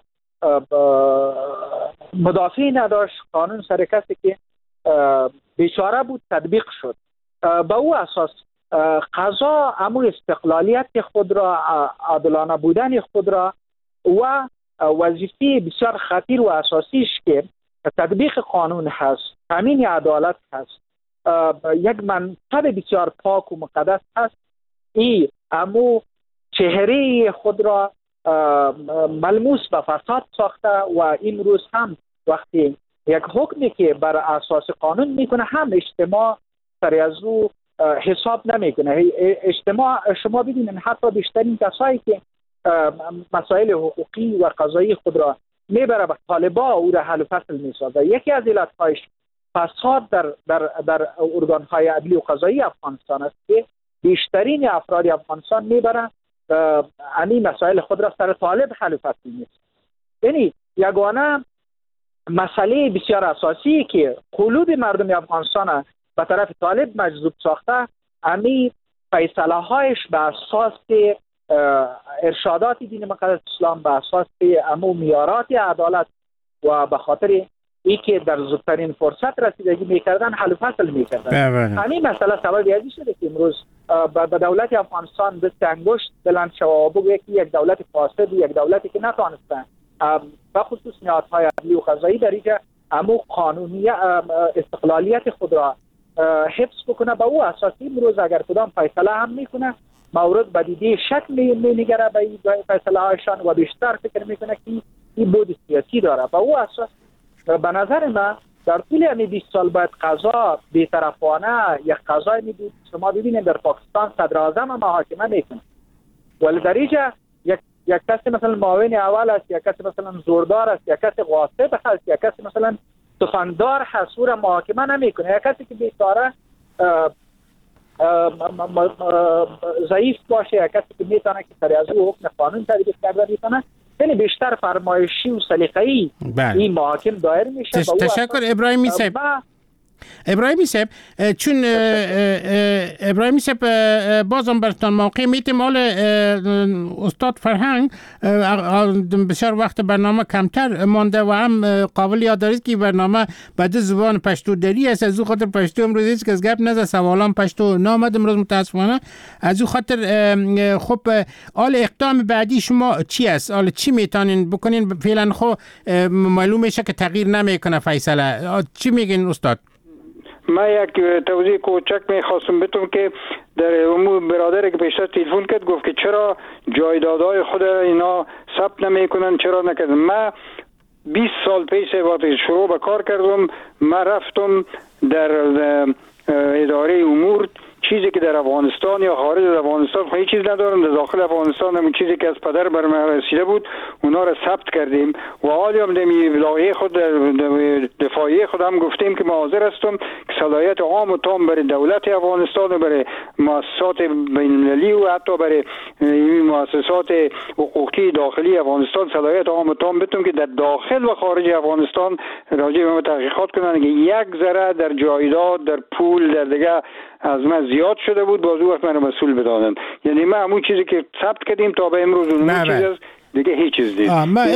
مدافعی نداشت، قانون سر کسی که بیچاره بود تطبیق شد. به او اساس قضا امو استقلالیت خود را، عادلانه بودن خود را و وظیفه بسیار خطیر و اساسیش که تطبیق قانون هست، تامین عدالت هست، یک منصب بسیار پاک و مقدس هست. این امو چهره خود را ملموس به فساد ساخته و این روز هم وقتی یک حکمی که بر اساس قانون میکنه هم اجتماع سر از او حساب نمیکنه. اجتماع شما ببینید حتی بیشترین کسایی که مسائل حقوقی و قضایی خود را میبره به طالبا او را حل و فصل میسازه. یکی از علتهایش فساد در ارگانهای عدلی و قضایی افغانستان است که بیشترین افراد افغانستان میبرن این مسائل خود را سر طالب حل و فصل میسازه. یعنی یگانه مسئله بسیار اساسی که قلوب مردم افغانستان به طرف طالب مجذوب ساخته امی فیصله هایش به اساس ارشادات دین مقدس اسلام، به اساس امو میارات عدالت و به خاطر ای که در زودترین فرصت رسیدگی میکردن حل و فصل میکردن. همین مسئله سبب ازی شده که امروز به دولت افغانستان دست انگشت بلند شود و بگوید که یک دولت فاسد، یک دولتی که نتوانستن به خصوص نهادهای عدلی و قضایی در اینجا امو قانونی استقلالیت خود را حفظ بکنه. به او اساسی امروز اگر کدام فیصله هم میکنه مورد به دیده شک می‌نگره به این فیصله هایشان و بیشتر فکر میکنه که این بود سیاسی داره. به او اساس به نظر من در طول همین 20 سال باید قضا بی‌طرفانه یک قضای می‌بود. شما ببینید در پاکستان صدر اعظم محاکمه میکنه ولی در اینجا یک کسی مثلا معاون اول است، یک کسی مثلا زوردار است، یک کسی غاصب است، یک کسی مثلا تفنگدار هست او را محاکمه نمیکنه. یک کسی که بیچاره ضعیف باشه، یک کسی که میتونه که سر از او حکم قانون تطبیق کرده میتونه، یعنی بیشتر فرمایشی و سلیقه‌ای این محاکم دایر میشه. تشکر ابراهیمی صاحب. ابراهیمی صاحب، چون ابراهیمی صاحب بازم برتان موقع میتیم حال استاد فرهنگ بسیار وقت برنامه کمتر مانده و هم قابل یاد دارید که برنامه بعد زبان پشتو داری است. از او خاطر پشتو امروز هیچ کس گپ نزد، سوالان پشتو نامد امروز متاسفانه. از او خاطر خب حال اقدام بعدی شما چی است؟ حال چی میتونین بکنین؟ فعلا خو معلوم میشه که تغییر نمیکنه فیصله. چی میگین استاد؟ ما یک توضیح کوچک میخواستم بتونم که در امور برادر که پیشتر تلفن کرد گفت که چرا جایدادهای خود اینا ثبت نمیکنن، چرا نکردن. ما 20 سال پیش وقتی شروع به کار کردم ما رفتم در اداره امور، چیزی که در افغانستان یا خارج از افغانستان هیچ چیز ندارم، در داخل افغانستان همون چیزی که از پدر بر من رسیده بود اونا را ثبت کردیم و حالی هم در لایحه خود دفاعی خود هم گفتیم که ما حاضر هستم که صلاحیت عام و تام برای دولت افغانستان و برای مؤسسات بین‌المللی و حتی برای مؤسسات حقوقی داخلی افغانستان صلاحیت عام و تام بتونم که در داخل و خارج افغانستان راجع به ما تحقیقات کنن که یک ذره در جایداد، در پول، در دیگه از من زیاد شده بود، باز او وقت من مسئول بدانند. یعنی ما همون چیزی که ثبت کردیم تا به امروز اون چیز دیگه هیچ چیز نیست. من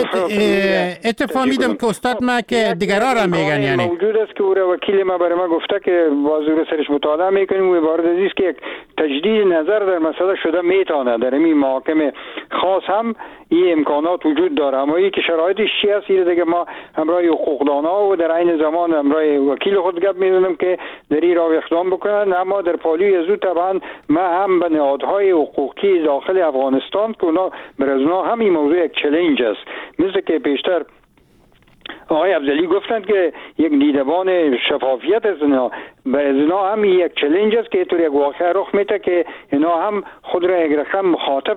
اتفاق میدم که استاد ما که دیگرها را میگن، یعنی موجود است که او وکیل ما برای ما گفته که باز او سرش مطالعه میکنیم و عبارت از است که یک تجدید نظر در مسئله شده میتونه در این محاکمه خاص هم این امکانات وجود داره. اما این که شرایطش چی است دیگه ما همراه حقوقدانا و در عین زمان همراه وکیل خود گپ میزنم که در این راه اقدام بکنن. اما در پالی از او طبعا ما هم به نهادهای حقوقی داخل افغانستان که اونا بر از اونا هم این موضوع یک چالش است، مثل که پیشتر آقای افضلی گفتند که یک دیدبان شفافیت است، اینا برای اینا هم یک چالش است که طور یک واقعه رخ میده که اینا هم خود را یک رقم مخاطب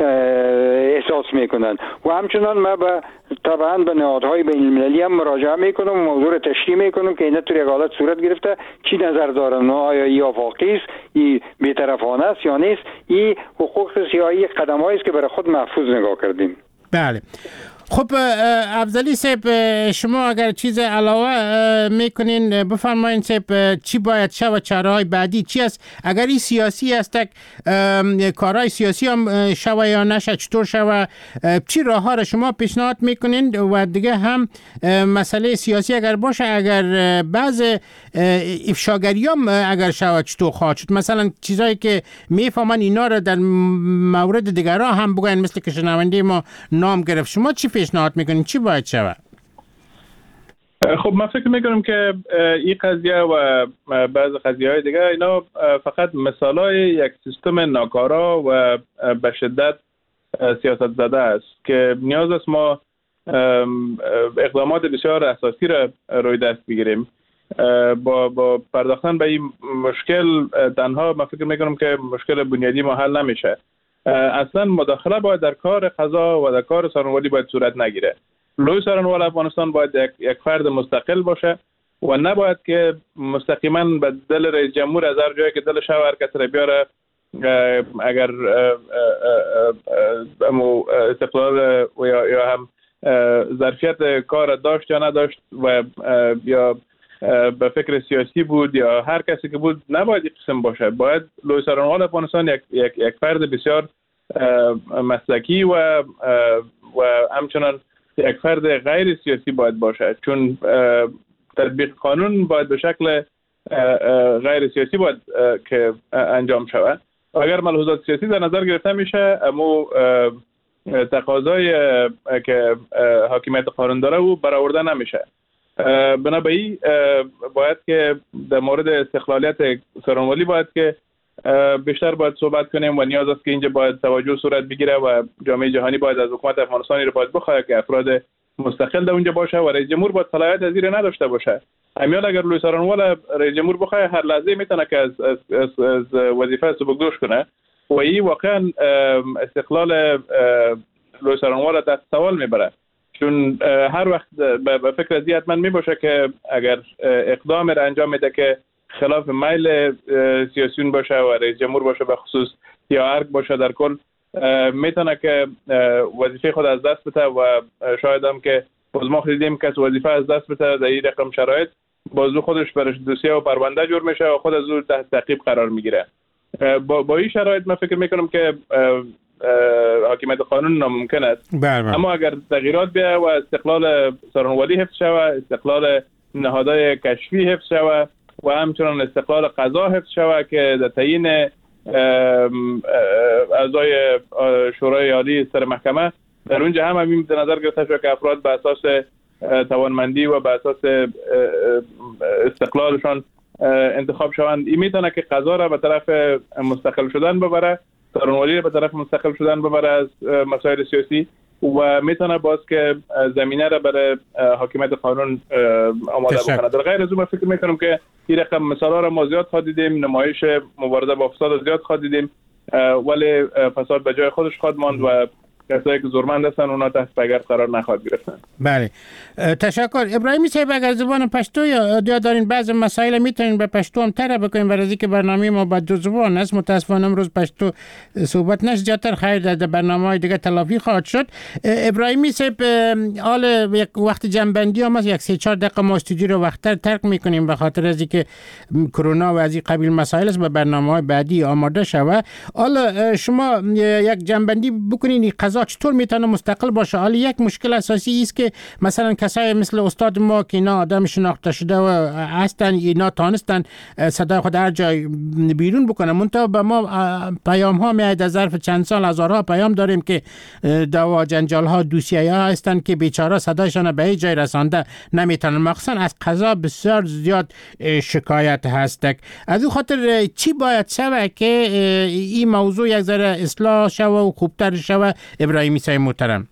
احساس میکنند و همچنان ما طبعا به نهادهای بین المللی هم مراجعه میکنم و موضوع را تشریح میکنم که اینا طور یک حالت صورت گرفته چی نظر دارن، آیا این آفاقی است، این بی‌طرفانه است یا نیست، این حقوق سیاسی قدم‌هایی است که برای خود محفوظ نگاه کردیم. بله. خب افضلی صاحب، شما اگر چیز علاوه میکنین بفرمایین صاحب، چی باید شه و چاره‌های بعدی چی است؟ اگر این سیاسی است کارهای سیاسی هم شه یا نشه چطور شه و چی راه ها را شما پیشنهاد میکنین؟ و دیگه هم مسئله سیاسی اگر باشه، اگر بعض افشاگری هم اگر شه چطور خواهد شد؟ مثلا چیزایی که میفهمن اینا را در مورد دیگرها هم بگوین، مثل که شنونده ما نام گرفت. شما چی پیشنهاد میکنین؟ چی باید شود؟ خب من فکر میکنم که این قضیه و بعض قضیه های دیگه اینا فقط مثال های یک سیستم ناکارا و به شدت سیاست زده است که نیاز است ما اقدامات بسیار اساسی را روی دست بگیریم. با پرداختن به این مشکل تنها من فکر میکنم که مشکل بنیادی ما حل نمیشه. اصلا مداخله باید در کار قضا و در کار څارنوالي باید صورت نگیره. لوی څارنوال افغانستان باید یک فرد مستقل باشه و نباید که مستقیما به دل رئیس جمهور از هر جایی که دلش هر کس را بیاره، اگر استقلال یا هم ظرفیت کار داشت یا نداشت و یا به فکر سیاسی بود یا هر کسی که بود، نباید این قسم باشه. باید لوی څارنوال افغانستان یک فرد بسیار مسلکی و همچنان یک فرد غیر سیاسی باید باشه، چون تطبیق قانون باید به شکل غیر سیاسی باید که انجام شود. اگر ملحوظات سیاسی در نظر گرفته میشه، اما تقاضای که حاکمیت قانون داره او برآورده نمیشه. بنابراین باید که در مورد استقلالیت څارنوالي باید که بیشتر باید صحبت کنیم و نیاز است که اینجا باید توجه صورت بگیره و جامعه جهانی باید از حکومت افغانستان رو باید بخواد که افراد مستقل در اونجا باشه و رئیس جمهور باید صلاحیت از این نداشته باشه. امیال اگر لوی څارنوال رئیس جمهور بخواد هر لحظه میتونه که از وظیفه سبکدوش کنه و این واقعا استقلال لوی څارنوال تحت سوال میبره، چون هر وقت به فکر از حتما میباشه که اگر اقدام را انجام میده که خلاف میل سیاسیون باشه و رئیس جمهور باشه به خصوص یا ارگ باشه، در کل میتونه که وظیفه خود از دست بده و شاید هم که باز ما دیدیم که وظیفه از دست بده در این رقم شرایط بازو خودش برش دوسیه و پرونده جور میشه و خود از او تحت تعقیب قرار میگیره. با این شرایط من فکر میکنم که حاکمیت قانون ناممکن است. اما اگر تغییرات بیاید و استقلال څارنوالي حفظ شود، استقلال نهادهای کشفی حفظ شود و همچنان استقلال قضا حفظ شود که در تعیین اعضای شورای عالی سر محکمه در اونجا هم همین در نظر گرفته شود که افراد به اساس توانمندی و به اساس استقلالشان انتخاب شوند. این میتونه که قضا را به طرف مستقل شدن ببره، څارنوالي را به طرف مستقل شدن ببره از مسائل سیاسی و میتونه باز که زمینه را برای حاکمیت قانون آماده بکنه. در غیر از اون فکر میکنم که این رقم مثالا را ما زیاد خواهد دیدیم، نمایش مبارزه با فساد زیاد خواهد دیدیم، ولی فساد به جای خودش خواهد ماند و کسایی که زورمند هستن اونا تحت پایگرد قرار نخواهد گرفتن. بله، تشکر. ابراهیمی صاحب اگر زبان پشتو یا دارین بعض مسائل میتونین به پشتو هم طرح بکنین، برای که برنامه ما با دو زبان است. متاسفانه امروز پشتو صحبت نشد، زیادتر خیر در برنامه‌های دیگه تلافی خواهد شد. ابراهیمی صاحب حال یک وقت جنبندی هم است، یک 3-4 دقیقه ما استودیو رو وقتتر ترک میکنیم به خاطر از اینکه کرونا و از این قبیل مسائل است، به برنامه‌های بعدی آماده شود. حالا شما یک جنبندی بکنین قضا چطور میتونه مستقل باشه؟ حالا یک مشکل اساسی است که مثلا کسایی مثل استاد ما که اینا آدم شناخته شده و هستن، اینا تانستن صدای خود هر جای بیرون بکنن، منتها به ما پیام ها میاد از ظرف چند سال هزارها پیام داریم که دعوا جنجال ها دوسیه ها هستن که بیچاره صدایشان به جای رسانده نمیتونن، مخصوصا از قضا بسیار زیاد شکایت هست. از این خاطر چی باید شود که این موضوع یک ذره اصلاح شود و خوبتر شود؟ ابراهیمی صاحب محترم.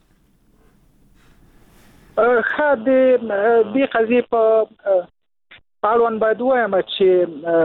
خد دی قضیه په اړوند باید وایم چې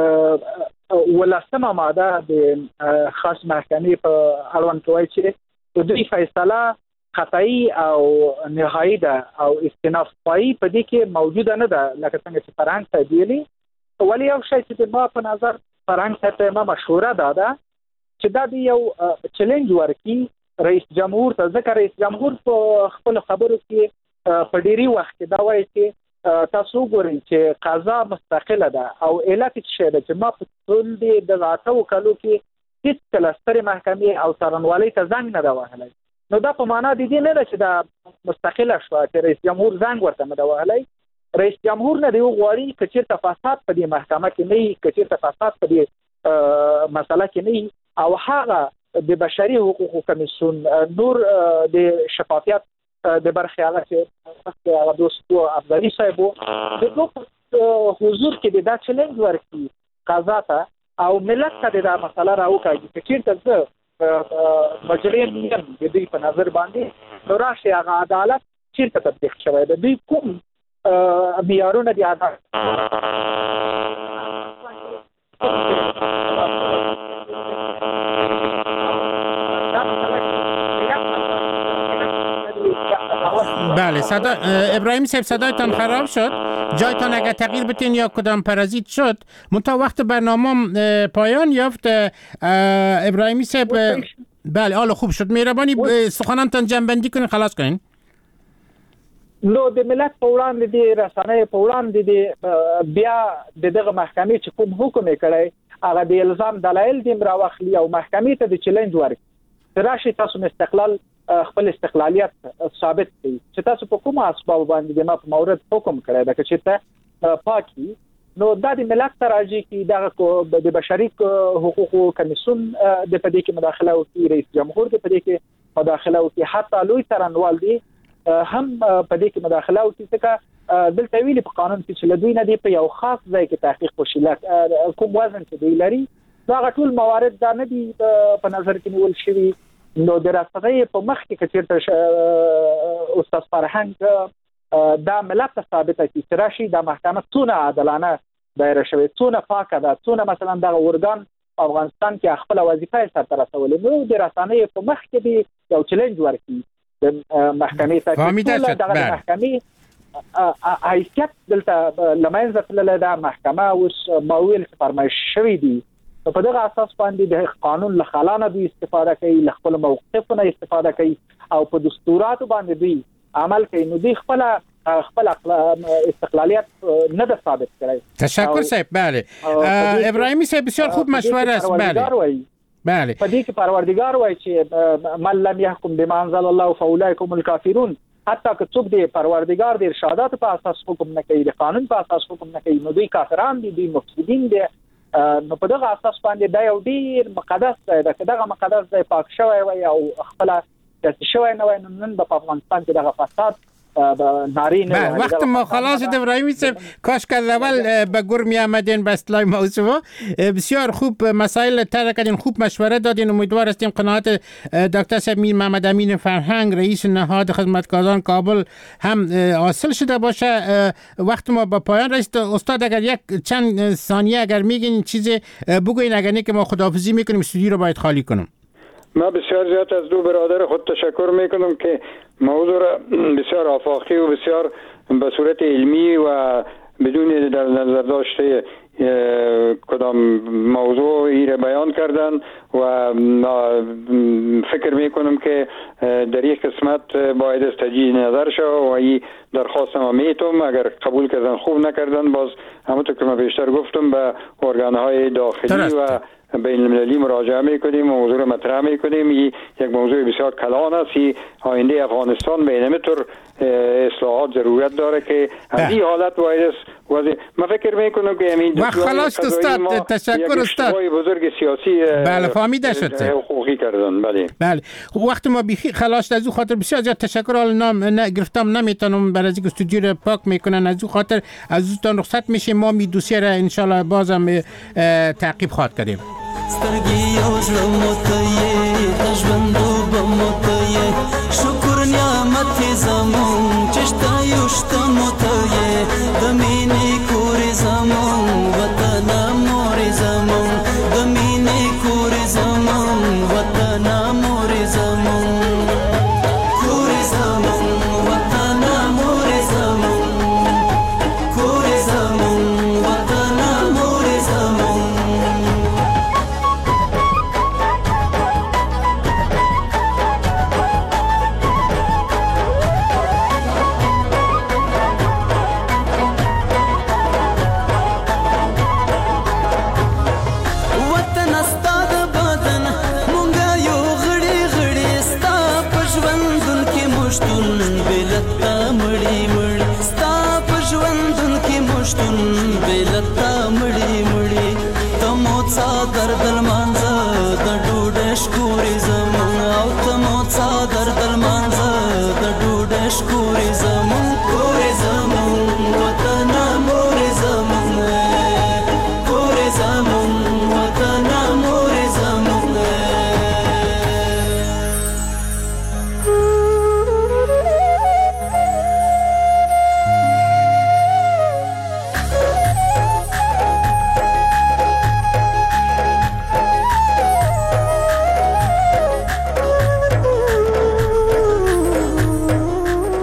ولسمه ماده د خاص محکمې په اړوند کې وایي چې د دوی فیصله قطعي او نهایي ده او استئناف پایي په دې کې موجوده نه ده، لکه څنګه چې فرهنګ ته ویلي. ولی یو شی چې ما په نظر فرهنګ ته ما مشوره ده چې دا یو چیلنج ورکړي رئیس جمهور ته، ځکه رئیس جمهور په خپل خبرو کې په ډیری وخت دا وایي چې تاسو ګورئ چې قضا مستقله ده او علت څه ده چې ما په ټول د 8 کالو کې هیڅ کله سترې محکمې او څارنوالۍ ته زنګ نه ده وهلی. نو دا په معنا د دې نه ده چې دا مستقله شوه چې رئیس جمهور زنګ ورته نه ده وهلی. رئیس جمهور نه دی غواړي که چېرته فساد په دې محکمه کې نه وي، که چېرته فساد په دې مسله کې نه وي، او هغه د بشري حقوقو کمیسیون نور د شفافیت د برخې هغه چې دوستو افضلي صاحب د حضور کې دا چیلنج ورکړي قضا ته او ملت ته دا مسله راوکاږي چې چېرته زه مجرم یم د دوی په نظر باندې، نو راشي هغه عدالت چېرته تطبیق شوی ده، دوی کوم معیارونه د عدالت بله. صدا ابراهیم صاحب صدایتان خراب شد، جایتان اگر تغییر بتین یا کدام پرازیت شد. منتها وقت برنامه پایان یافت. ابراهیمی صاحب بله حالا خوب شد، مهربانی سخنانتان جنبندی کنین، خلاص کنین. نو د ملت په وړاندې د رسنۍ په وړاندې د بیا د دغه محکمې چې کوم حکم یې کړی هغه د الزام دلایل دیم راوخلي او محکمې ته د چیلنج ورکړي، راشي تاسو استقلال خپل استقلالیت ثابت کړي چې تاسو په کومه اسباب باندې د ما په مورد حکم کړی دا چې ته پاکي نو د ملت تراجي کې د بشري حقوقو کمیسیون د پدې کې مداخله وکړي رئیس جمهور د پدې کې مداخله وکړي حتی لوی څارنوال دي هم پدې کې مداخله وکړي څنګه دلته ویلي په قانون کې چې لدوی نه دی په یو خاص ځای کې تحقیق وشي کوم وزن چې دوی لري دا ټول موارد دا نه دي په نظر کې نیول شوی نو د راستۍ په مخ کې چې استاد فرهنګ دا ملت ثابته کی تراشي د محکمه څونه عادلانه دایره شوی څونه پاکه ده څونه مثلا د اورګان افغانستان کې خپل وظیفه سره رسول نو د رسنۍ په مخ کې دی یو چیلنج ورکړي د محکمې ته د محکمې حیثیت دلته لمنځه تللی دا محکمه اوس ماویل فرمایش شوی دی په دغه اساس باندې د قانون له خلانه دوی استفاده کوي له خپل موقفونه استفاده کوي او په دستوراتو باندې دوی عمل کوي نو دوی خپل استقلالیت نه ده ثابت کړی. تشکر صاحب. بله ابراهیمی صاحب بسیار خوب مشوره است. بله په دې کې پروردگار وایي چې من لم يحكم بما انزل الله فاولئک هم الکافرون حتی که څوک د پروردگار د ارشادات په اساس حکم نه کوي د قانون په اساس حکم نه کوي نو دوی کافران دي دوی مفسدین دي نو په دغه اساس باندې دا یو ډیر مقدس دی دا دغه مقدس دی پاک شوی وي او خپل د شوی نه وي نن په افغانستان کې دغه فساد نارینه وقت ما خلاص ابراهیمی صاحب کاش که اول به گور می آمدین به اصطلاح موضوع بسیار خوب مسائل طرح کردین خوب مشوره دادین امیدوار هستیم قناعت دکتر صاحب میر محمد امین فرهنگ رئیس نهاد خدمتگاران کابل هم حاصل شده باشه. وقت ما به پایان رسید. استاد اگر یک چند ثانیه اگر میگین چیزی بگوین اگر نه که ما خداحافظی میکنیم استودیو رو باید خالی کنم. ما بسیار زیاد از دو برادر خود تشکر میکنم که موضوع را بسیار آفاقی و بسیار به صورت علمی و بدون در نظر داشته کدام موضوعی را بیان کردن و فکر میکنم که در یک قسمت باید تجدید نظر شد و این درخواست ما میتونم اگر قبول کردن خوب نکردن باز همونطور که من بیشتر گفتم به ارگانهای داخلی و بین المللی مراجعه میکنیم و موضوع مطرح میکنیم. این یک موضوع بسیار کلان است. آینده افغانستان به این طور اصلاحات ضرورت داره که از این حالت باید من فکر میکنم که همین خلاص استاد تشکر استاد بزرگ سیاسی بله فهمیده شد حقوقی کردن. بله وقت ما بیخی خلاص از او خاطر بسیار زیاد تشکر. حالا نام گرفتم نمیتونم برای اینکه استودیو رو پاک میکنن از او خاطر از دوستان رخصت میشیم. ما می دوسیه را ان شاء الله بازم تعقیب خواهد کردیم. سترګې او زړه مو ته یې د ژوندو به مو ته یې شکر نعمت یې زموږ چې شته یو شته مو ته یې د مینې کور یې زموږ وطنه مور یې زموږ د مینې کور یې زموږ وطنه مور یې زموږ کور یې زموږ وطنه مور یې زموږ کور یې زموږ وطنه مور یې زموږ شتون بلتا مړی